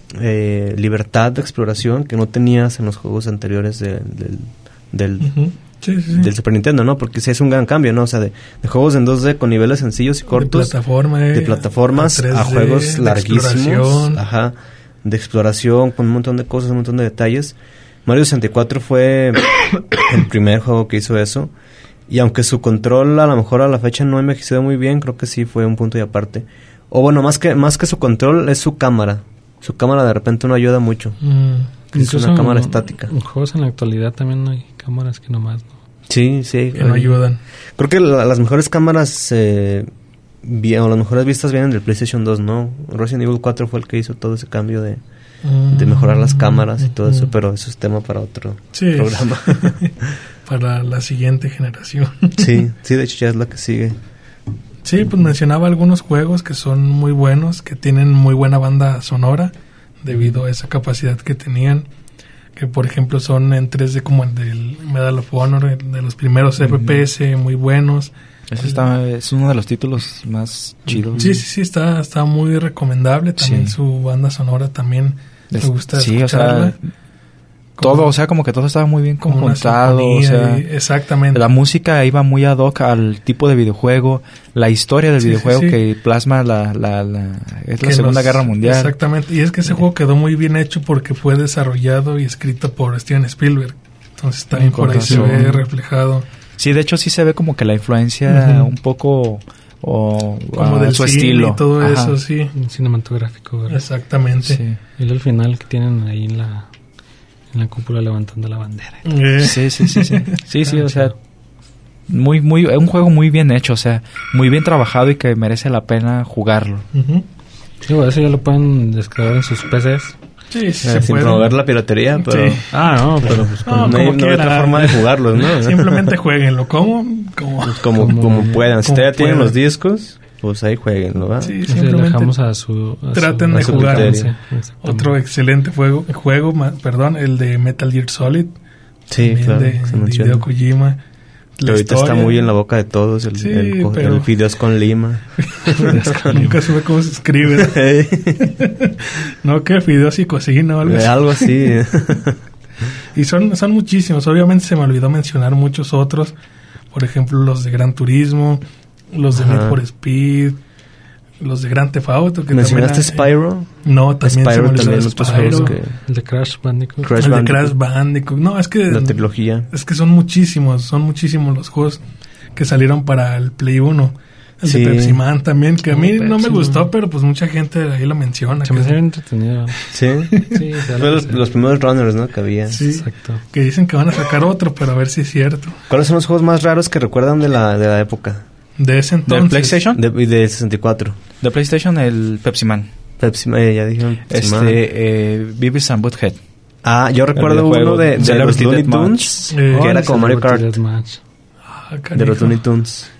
libertad de exploración que no tenías en los juegos anteriores del del Super Nintendo, ¿no? Porque sí es un gran cambio, ¿no? O sea, de juegos en 2D con niveles sencillos y cortos. De plataformas a juegos larguísimos. Ajá. De exploración, con un montón de cosas, un montón de detalles. Mario 64 fue el primer juego que hizo eso. Y aunque su control a lo mejor a la fecha no ha envejecido muy bien, creo que sí fue un punto y aparte. O bueno, más que su control es su cámara. Su cámara de repente no ayuda mucho. Es una cámara estática. En juegos en la actualidad también hay cámaras que nomás no. Sí. Que no ayudan. Creo que las mejores cámaras o las mejores vistas vienen del PlayStation 2, ¿no? Resident Evil 4 fue el que hizo todo ese cambio de mejorar las cámaras y todo eso, pero eso es tema para otro programa. Para la siguiente generación. Sí, de hecho ya es la que sigue. Sí, pues mencionaba algunos juegos que son muy buenos, que tienen muy buena banda sonora debido a esa capacidad que tenían, que por ejemplo son en 3D como el del Medal of Honor, de los primeros FPS muy buenos. Ese es uno de los títulos más chidos. Sí, está muy recomendable. También su banda sonora también me gusta escucharla. O sea, todo, o sea, como que todo estaba muy bien conjuntado, o sea, exactamente. La música iba muy ad hoc al tipo de videojuego, la historia del videojuego que plasma la Segunda Guerra Mundial. Exactamente, y es que ese juego quedó muy bien hecho porque fue desarrollado y escrito por Steven Spielberg. Entonces también por ahí se ve reflejado. Sí, de hecho sí se ve como que la influencia un poco como del su cine estilo y todo eso, sí. Cinematográfico, ¿verdad? Exactamente. Sí. Y el final que tienen ahí en la cúpula levantando la bandera. Sí, o sea, es un juego muy bien hecho, o sea, muy bien trabajado y que merece la pena jugarlo. Sí, bueno, eso ya lo pueden descargar en sus PCs. Sí, sin promover la piratería, pero... Sí. Pero pues no hay otra forma de jugarlos, ¿no? Simplemente jueguenlo, como puedan. Si ya tienen los discos, pues ahí jueguenlo, ¿verdad? Sí, simplemente dejamos traten de jugar. Otro excelente juego, el de Metal Gear Solid. Sí, claro. De Hideo Kojima. Que ahorita está muy en la boca de todos, el Fideos con Lima. Nunca supe cómo se escribe. No, que Fideos y cocina o algo así. Algo así. Y son muchísimos. Obviamente se me olvidó mencionar muchos otros. Por ejemplo, los de Gran Turismo, los de Need for Speed, los de Grand Theft Auto. ¿Mencionaste Spyro? No, también Spyro, se me olvidó también otros juegos que... El de Crash Bandicoot. El de Crash Bandicoot. No, es que... La trilogía. Es que son muchísimos los juegos que salieron para el Play 1. El de Pepsi Man también, que a mí no me gustó, pero pues mucha gente ahí lo menciona. Se me hace entretenido. Sí. Fue los primeros runners, ¿no? Que había. Sí, exacto. Que dicen que van a sacar otro, pero a ver si es cierto. ¿Cuáles son los juegos más raros que recuerdan de la época? De ese entonces. ¿De PlayStation? De 64. De PlayStation, el Pepsi Man. Ya dijeron Pepsi Man. Beavis and Butthead. Yo recuerdo uno de los Looney Tunes, que era como Mario Kart. De los Looney Tunes.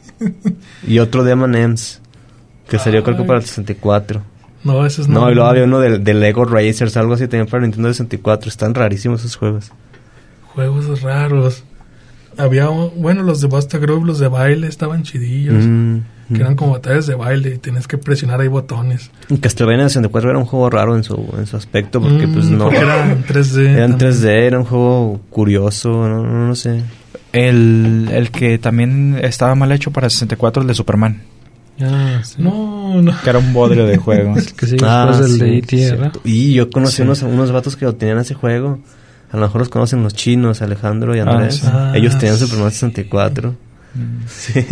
Y otro de M&M's, que salió creo que para el 64. No, esos no. No, y luego había uno de Lego Racers, algo así, también para Nintendo 64. Están rarísimos esos juegos. Juegos raros. Había, los de Busta Group, los de baile, estaban chidillos. Que eran como batallas de baile y tenías que presionar ahí botones. Castlevania 64 era un juego raro en su aspecto, porque pues no... Porque era en 3D. Era en 3D, era un juego curioso, no sé. El que también estaba mal hecho para 64, el de Superman. Sí. No. Que era un bodrio de juego. El que sigue después del de E.T., ¿verdad? Y yo conocí unos vatos que lo tenían ese juego. A lo mejor los conocen los chinos, Alejandro y Andrés. Ellos tenían Superman 64. Sí.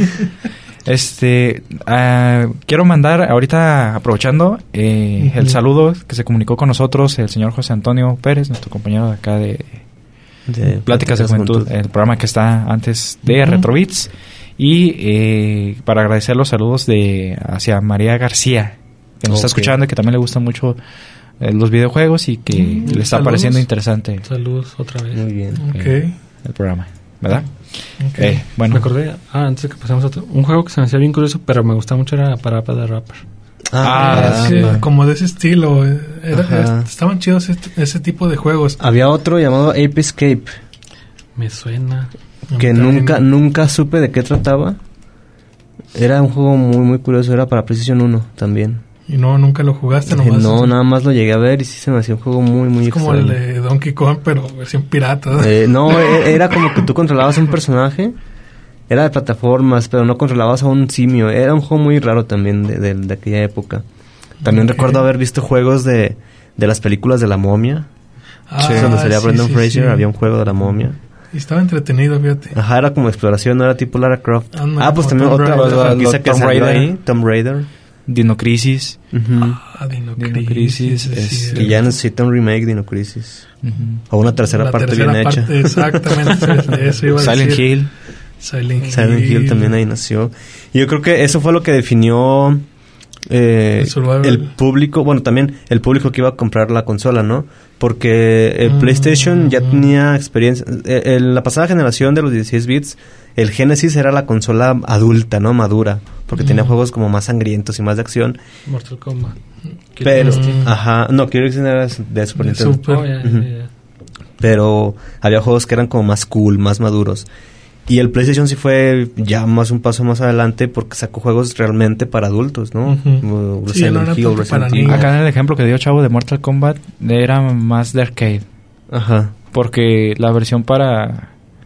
Quiero mandar ahorita, aprovechando, el saludo que se comunicó con nosotros el señor José Antonio Pérez, nuestro compañero de acá de Pláticas de Juventud, el programa que está antes de Retrobits, y para agradecer los saludos hacia María García, que nos está escuchando y que también le gustan mucho los videojuegos y que le está pareciendo interesante. Saludos otra vez. Muy bien. El programa, ¿verdad? Bueno. Me acordé, antes de que pasemos a otro, un juego que se me hacía bien curioso, pero me gustaba mucho, era Parappa the Rapper. Es que como de ese estilo, estaban chidos ese tipo de juegos. Había otro llamado Ape Escape. Me suena. Que nunca supe de qué trataba. Era un juego muy muy curioso, era para PlayStation 1 también. ¿Y nunca lo jugaste nomás? No, nada más lo llegué a ver y sí se me hacía un juego muy, muy extraño. Es como el de Donkey Kong, pero versión pirata. No, era como que tú controlabas a un personaje, era de plataformas, pero no controlabas a un simio. Era un juego muy raro también de aquella época. También recuerdo haber visto juegos de las películas de La Momia. Donde salía Brendan Fraser, había un juego de La Momia. Y estaba entretenido, fíjate. Ajá, era como exploración, no era tipo Lara Croft. Pues también otra franquicia que salió ahí, Tomb Raider. Dino Crisis. Dino Crisis. Que ya necesita un remake, Dino Crisis. O una tercera parte bien hecha. Exactamente, eso iba a decir. Silent Hill también ahí nació. Y yo creo que eso fue lo que definió el público, bueno, también el público que iba a comprar la consola, ¿no? Porque PlayStation ya tenía experiencia. En la pasada generación de los 16 bits, el Genesis era la consola adulta, ¿no? Madura. Porque tenía juegos como más sangrientos y más de acción. Mortal Kombat. Pero, Killer Instinct era de Super Nintendo. Pero había juegos que eran como más cool, más maduros. Y el PlayStation sí fue ya un paso más adelante porque sacó juegos realmente para adultos, ¿no? Silent Hill, Resident Evil. Acá en el ejemplo que dio Chavo de Mortal Kombat era más de arcade. Ajá. Porque la versión para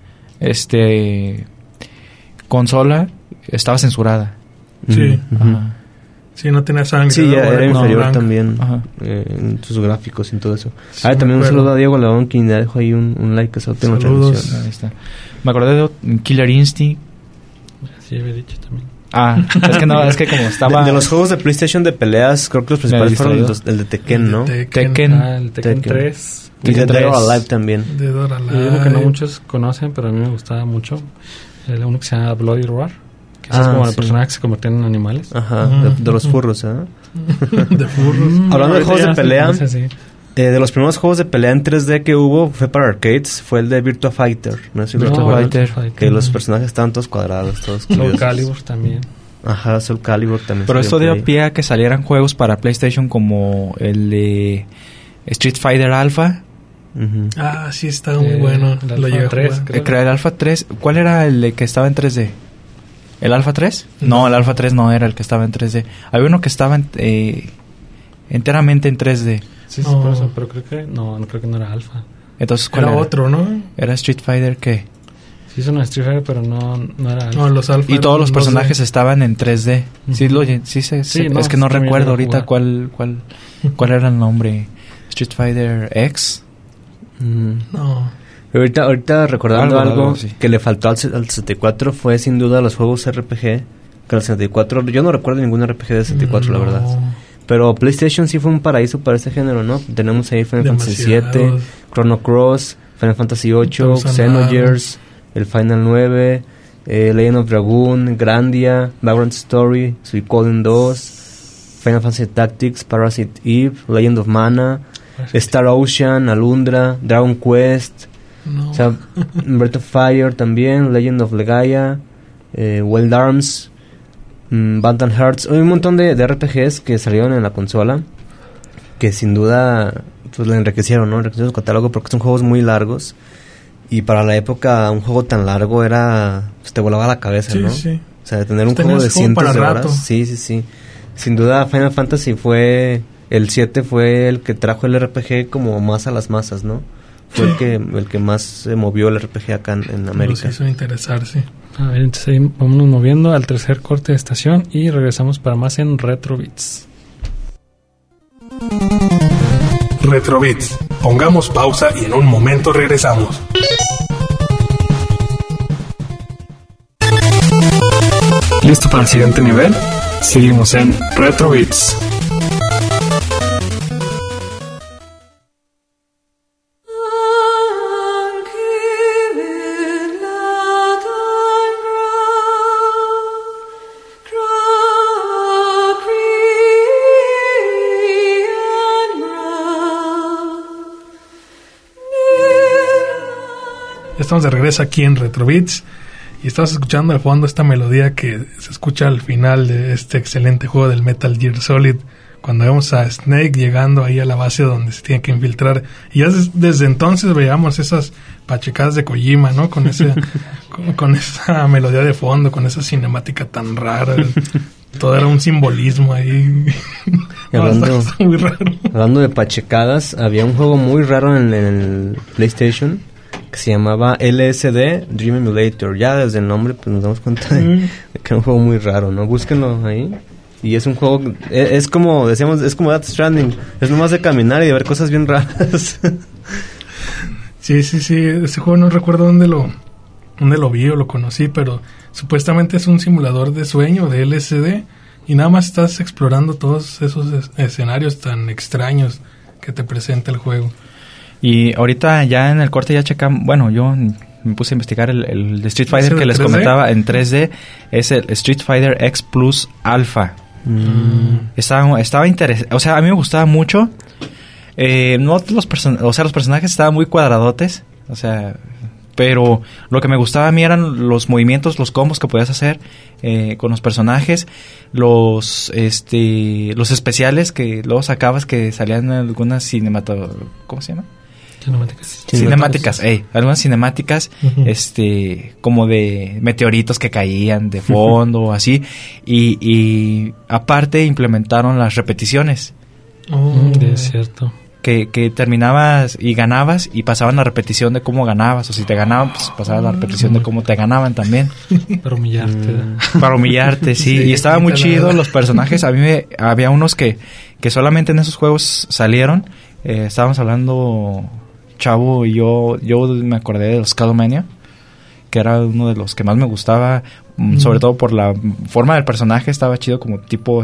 consola estaba censurada. Sí. Sí, no tenía sangre. Sí, ya era inferior también en sus gráficos y todo eso. Sí, también un saludo a Diego León, quien ya dejó ahí un like. Saludos. Ahí está. Me acordé de Killer Instinct. Sí, había dicho también. Es que como estaba... De los juegos de PlayStation de peleas, creo que los principales fueron el de Tekken, ¿no? El Tekken 3. Y de Dead or Alive también. Dead or Alive. Y uno que no muchos conocen, pero a mí me gustaba mucho. Uno que se llama Bloody Roar. Que es como el personaje que se convertían en animales. Ajá, de los furros, ¿eh? De furros. Hablando de juegos de pelea, de los primeros juegos de pelea en 3D que hubo, fue para arcades, fue el de Virtua Fighter. ¿No? Virtua Fighter. Que los personajes estaban todos cuadrados, todos Soul Calibur también. Ajá, Soul Calibur también. Pero esto dio pie a que salieran juegos para PlayStation como el de Street Fighter Alpha. Sí, estaba muy bueno. Lo llegué a 3. Creo el Alpha 3. ¿Cuál era el que estaba en 3D? ¿El Alpha 3? No, el Alpha 3 no era el que estaba en 3D. Había uno que estaba enteramente en 3D. Sí, por eso, pero creo que no era Alpha. Entonces, ¿cuál era? Otro, ¿no? ¿Era Street Fighter qué? Sí, es una Street Fighter, pero no era Alpha. No, los Alpha. Y todos los personajes estaban en 3D. Es que no recuerdo ahorita cuál era el nombre. Street Fighter X. No. Ahorita recordando algo que le faltó al 64 fue sin duda los juegos RPG. Que el 64, yo no recuerdo ningún RPG de 64, la verdad. Pero PlayStation sí fue un paraíso para ese género, ¿no? Tenemos ahí Final Fantasy 7, Chrono Cross, Final Fantasy 8, Xenogears, el Final 9, Legend of Dragoon, Grandia, Vagrant Story, Suikoden 2, Final Fantasy Tactics, Parasite Eve, Legend of Mana, Star Ocean, Alundra, Dragon Quest, Breath of Fire también, Legend of Legaia, Wild Arms, Bantam Hearts. Hay un montón de RPGs que salieron en la consola que sin duda pues le enriquecieron, ¿no? Enriquecieron su catálogo porque son juegos muy largos y para la época un juego tan largo era pues, te volaba la cabeza, ¿no? Sí. O sea, tener un juego de cientos de horas. Sí. Sin duda Final Fantasy el 7 fue el que trajo el RPG como más a las masas, ¿no? Fue el que más se movió el RPG acá en América. Nos hizo interesarse. A ver, entonces ahí vámonos moviendo al tercer corte de estación y regresamos para más en Retro Beats. Retro Beats. Pongamos pausa y en un momento regresamos. ¿Listo para el siguiente nivel? Seguimos en Retro Beats. Estamos de regreso aquí en Retro Beats y estamos escuchando al fondo esta melodía que se escucha al final de este excelente juego del Metal Gear Solid, cuando vemos a Snake llegando ahí a la base donde se tiene que infiltrar. Y ya desde entonces veíamos esas pachecadas de Kojima, ¿no? Con esa melodía de fondo, con esa cinemática tan rara, Todo era un simbolismo ahí. Y hablando, Está muy raro. hablando de pachecadas, había un juego muy raro en el PlayStation que se llamaba LSD Dream Emulator. Ya desde el nombre pues nos damos cuenta de que era un juego muy raro, ¿no? Búsquenlo ahí. Y es un juego, es como, decíamos, es como Death Stranding. Es nomás de caminar y de ver cosas bien raras. Sí. Ese juego no recuerdo dónde lo vi o lo conocí, pero supuestamente es un simulador de sueño, de LSD, y nada más estás explorando todos esos escenarios tan extraños que te presenta el juego. Y ahorita ya en el corte ya checamos, bueno, yo me puse a investigar el de Street Fighter que les 3D? comentaba en 3D, es el Street Fighter X Plus Alpha. Estaba interesante, o sea, a mí me gustaba mucho. No los personajes estaban muy cuadradotes, o sea, pero lo que me gustaba a mí eran los movimientos, los combos que podías hacer con los personajes, los especiales que luego sacabas que salían en algunas ¿cómo se llama? Cinemáticas, algunas cinemáticas, como de meteoritos que caían de fondo, así, y aparte implementaron las repeticiones. Es cierto. Que terminabas y ganabas y pasaban la repetición de cómo ganabas, o si te ganaban, pues pasaba la repetición de cómo te ganaban también. Para humillarte. Para humillarte, sí. Y estaba muy chido los personajes. A mí había unos que solamente en esos juegos salieron. Estábamos hablando, Chavo y yo me acordé de los Scalomania, que era uno de los que más me gustaba, sobre todo por la forma del personaje. Estaba chido, como tipo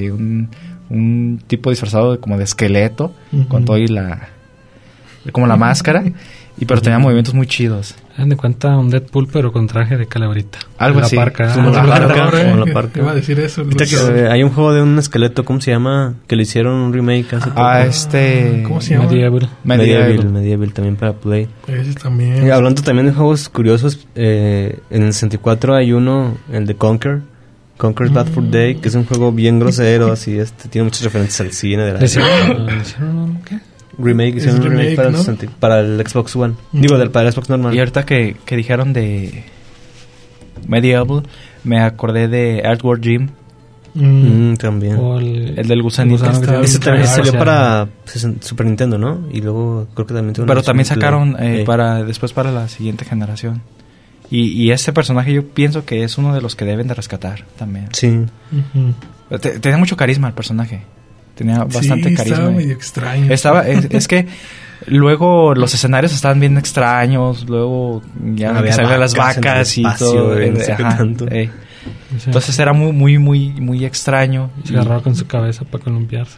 un tipo disfrazado como de esqueleto, con todo y como la máscara, pero tenía movimientos muy chidos. Dan de cuenta un Deadpool pero con traje de calaverita. Algo así. Como la parca. Iba a decir eso. Hay un juego de un esqueleto, ¿cómo se llama? Que le hicieron un remake hace poco. ¿Cómo se llama? Medieval también para Play. Ese también. Y hablando también de juegos curiosos, en el 64 hay uno, el de Conker's Bad Fur Day, que es un juego bien grosero, así, tiene muchas referencias al cine de la ¿Hicieron qué? hicieron un remake para, ¿no? Para el Xbox One. Para el Xbox normal. Y ahorita que dijeron de Medieval, me acordé de Earthworm Jim. También. O el del gusanito. Ese también salió para Super Nintendo, ¿no? Y luego creo que también... Pero también sacaron después para la siguiente generación. Y este personaje yo pienso que es uno de los que deben de rescatar también. Sí. Tenía mucho carisma el personaje. Tenía bastante carisma. Estaba medio extraño. Es que luego los escenarios estaban bien extraños. Luego ya que salían las vacas y todo. Entonces era muy, muy, muy extraño. Se agarraba con su cabeza para columpiarse.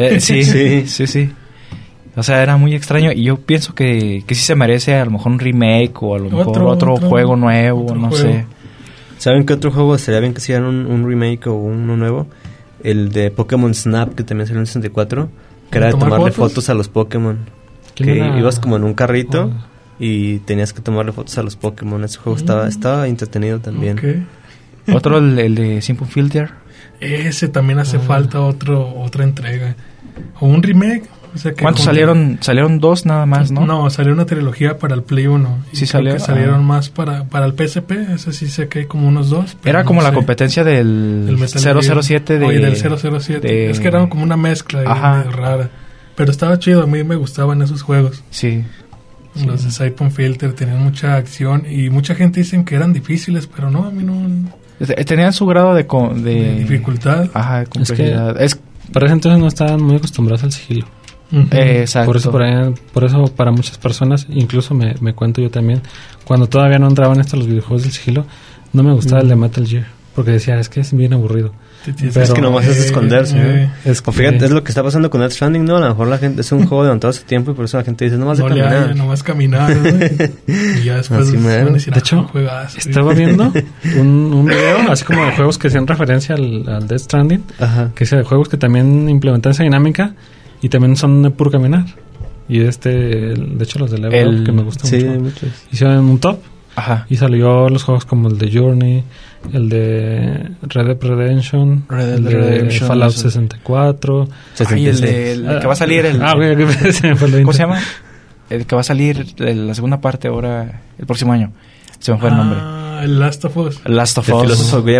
Sí. O sea, era muy extraño y yo pienso que sí se merece a lo mejor un remake o a lo mejor otro juego nuevo, no sé. ¿Saben qué otro juego sería bien que hicieran un remake o uno nuevo? El de Pokémon Snap, que también salió en 64, que era de tomarle fotos a los Pokémon. Que ibas como en un carrito y tenías que tomarle fotos a los Pokémon. Ese juego estaba entretenido también. Okay. Otro, el de Simple Filter. Ese también hace falta otra entrega. O un remake. O sea, ¿cuántos salieron? Salieron 2 nada más, ¿no? No, salió una trilogía para el Play 1. Sí salió. Que salieron más para el PSP. Ese sí sé que hay como unos 2. Era como la competencia del 007 Oye, del 007. Es que era como una mezcla medio rara. Pero estaba chido. A mí me gustaban esos juegos. Sí. Los de Siphon Filter tenían mucha acción. Y mucha gente dicen que eran difíciles, pero no, a mí no. Tenían su grado de dificultad. Ajá, de complejidad. Para ese entonces no estaban muy acostumbrados al sigilo. Exacto. Por eso para muchas personas, incluso me cuento yo también, cuando todavía no entraban los videojuegos del sigilo, no me gustaba el de Metal Gear, porque decía, es que es bien aburrido. Pero, es que nomás es esconderse. Fíjate, es lo que está pasando con Death Stranding, ¿no? A lo mejor la gente es un juego levantado hace tiempo y por eso la gente dice, nomás de caminar. Nomás caminar, y ya después de hecho, estaba viendo un video así como de juegos que hacían referencia al Death Stranding, que es de juegos que también implementan esa dinámica y también son de puro caminar. Y de hecho los de Level Up, que me gustan mucho, hicieron un top. Y salió los juegos como el de Journey, el de Red Dead Redemption, el de Fallout 64, el que va a salir ¿cómo se llama? El que va a salir la segunda parte ahora el próximo año. Se me fue el nombre. El Last of Us. Last of Us.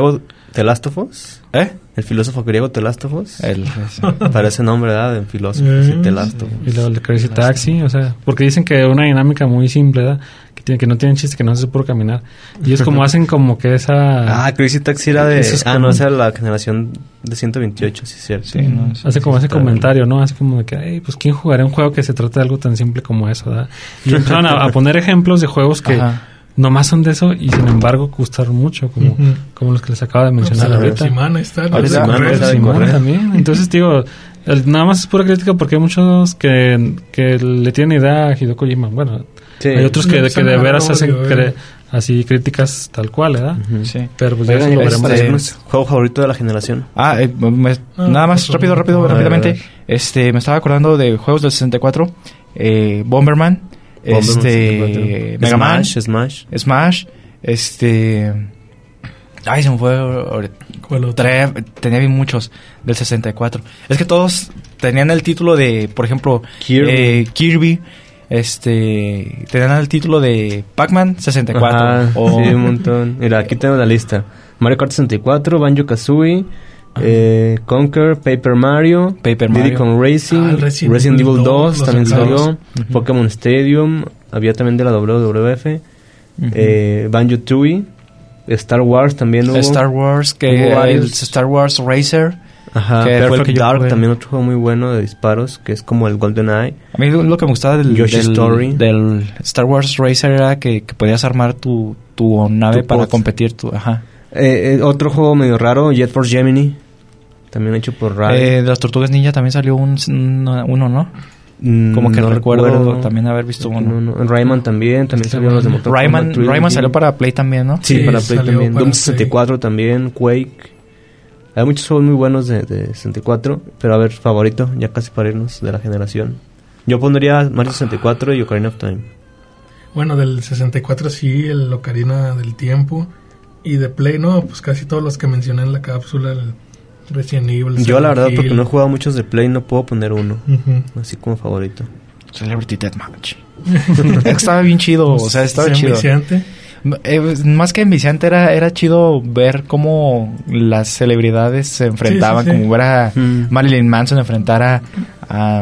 ¿The Last of Us? El filósofo griego The Last of Us. Parece nombre, ¿verdad? De filósofo, sí, The Last of Us. Y luego el de Crazy Taxi, o sea, porque dicen que una dinámica muy simple, ¿verdad? Que no tienen chiste, que no se puro caminar. Y es como hacen como que esa... Crazy Taxi era de... no, esa era la generación de 128, sí, cierto. Sí, no, hace como ese comentario, ¿no? Hace como de que, pues ¿quién jugaría un juego que se trata de algo tan simple como eso, ¿verdad? Y empezaron a poner ejemplos de juegos que... nomás son de eso y sin embargo gustaron mucho, como los que les acabo de mencionar ahorita. Simán también. Entonces digo, nada más es pura crítica porque hay muchos que le tienen idea a Hideo Kojima. Bueno, hay otros que de veras hacen así críticas tal cual, ¿verdad? Sí. Pero pues ya eso lo veremos. ¿Juego favorito de la generación? Nada más rápidamente. Me estaba acordando de juegos del 64. Bomberman. Mega Man, Smash. Ay, se me fue. Tenía bien muchos del 64. Es que todos tenían el título de, por ejemplo, Kirby. Tenían el título de Pac-Man 64. Sí, un montón. Mira, aquí tengo la lista: Mario Kart 64, Banjo-Kazooie, Conker, Paper Mario, Diddy Kong Racing, Resident Evil 2 también salió, Pokémon Stadium, había también de la WWF, Banjo-Tooie, Star Wars también hubo. Star Wars, Star Wars Racer. Perfect Dark, también otro juego muy bueno de disparos, que es como el GoldenEye. A mí lo que me gustaba del Star Wars Racer era que podías armar tu nave para competir. Otro juego medio raro, Jet Force Gemini, también hecho por Rare. De las Tortugas Ninja también salió uno, ¿no? Como que no recuerdo también haber visto uno. No. Rayman también salieron los de Mortal Kombat. Rayman salió para Play también, ¿no? Sí, para Play también. Doom 64 también, Quake. Hay muchos juegos muy buenos de 64, pero a ver, favorito, ya casi para irnos de la generación. Yo pondría Mario 64 y Ocarina of Time. Bueno, del 64 sí, el Ocarina del Tiempo. Y de Play, no, pues casi todos los que mencioné en la cápsula, el Resident Evil. Yo la verdad, porque no he jugado muchos de Play, no puedo poner uno, así como favorito. Celebrity Deathmatch. Estaba bien chido, o sea, estaba chido. Enviciante. Más que enviciante, era chido ver cómo las celebridades se enfrentaban, como ver a Marilyn Manson enfrentar a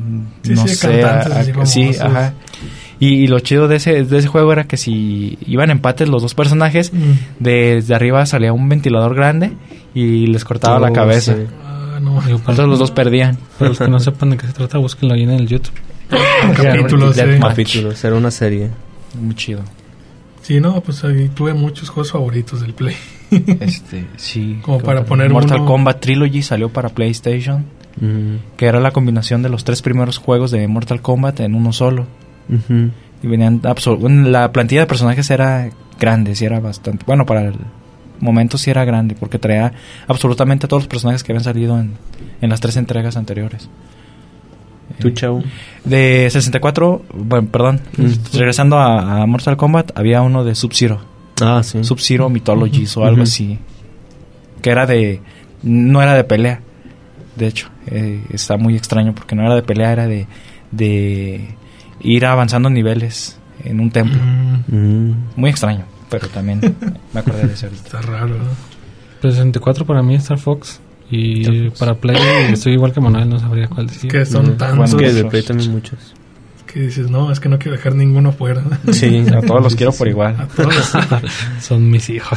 Y lo chido de ese juego era que si iban empates los dos personajes, desde arriba salía un ventilador grande y les cortaba la cabeza. Sí. Entonces los dos perdían. Para los que no sepan de qué se trata, búsquenlo ahí en el YouTube. Capítulos, era una serie. Muy chido. Sí, no, pues ahí tuve muchos juegos favoritos del Play. Sí. Como para poner Mortal Kombat Trilogy salió para PlayStation, que era la combinación de los 3 primeros juegos de Mortal Kombat en uno solo. Y venían la plantilla de personajes era grande, sí era bastante. Bueno, para el momento sí era grande, porque traía absolutamente a todos los personajes que habían salido en las 3 entregas anteriores. ¿Tú, Chau? De 64, bueno, perdón, regresando a Mortal Kombat, había uno de Sub-Zero. Sí. Sub-Zero Mythologies o algo así. Que era no era de pelea. De hecho, está muy extraño porque no era de pelea, era de ir avanzando niveles en un templo. Muy extraño, pero también me acordé de eso ahorita. Está raro, ¿no? Pues 64 para mí es Star Fox. Y para Play estoy igual que Manuel, no sabría cuál decir. Que son tantos. Que de Play también muchos. Que dices, no, es que no quiero dejar ninguno fuera. Sí, a todos los quiero por igual. A todos. Son mis hijos.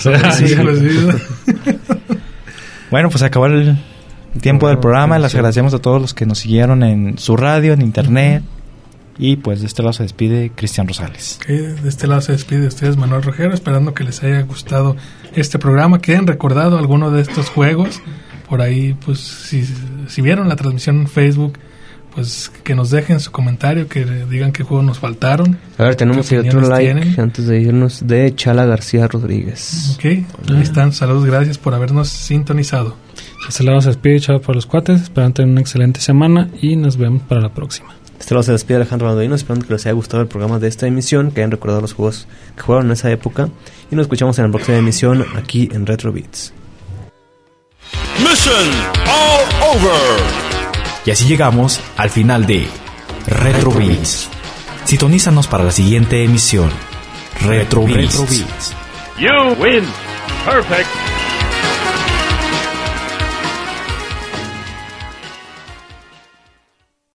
Bueno, pues acabó el tiempo del programa. Les agradecemos a todos los que nos siguieron en su radio, en internet. Y pues de este lado se despide Cristian Rosales. De este lado se despide de ustedes Manuel Rogero, esperando que les haya gustado este programa, que hayan recordado alguno de estos juegos. Por ahí, pues, si vieron la transmisión en Facebook, pues que nos dejen su comentario, que digan qué juegos nos faltaron. A ver, tenemos otro like antes de irnos de Chala García Rodríguez. Ok, ahí están. Saludos, gracias por habernos sintonizado. Este lado se despide, Chava, por los cuates, esperando tener una excelente semana y nos vemos para la próxima. Este lado se despide Alejandro Baldoino, esperando que les haya gustado el programa de esta emisión, que hayan recordado los juegos que jugaron en esa época, y nos escuchamos en la próxima emisión aquí en Retro Beats. Mission all over. Y así llegamos al final de Retro Beats. Sintonízanos para la siguiente emisión. Retro Beats. You win. Perfect.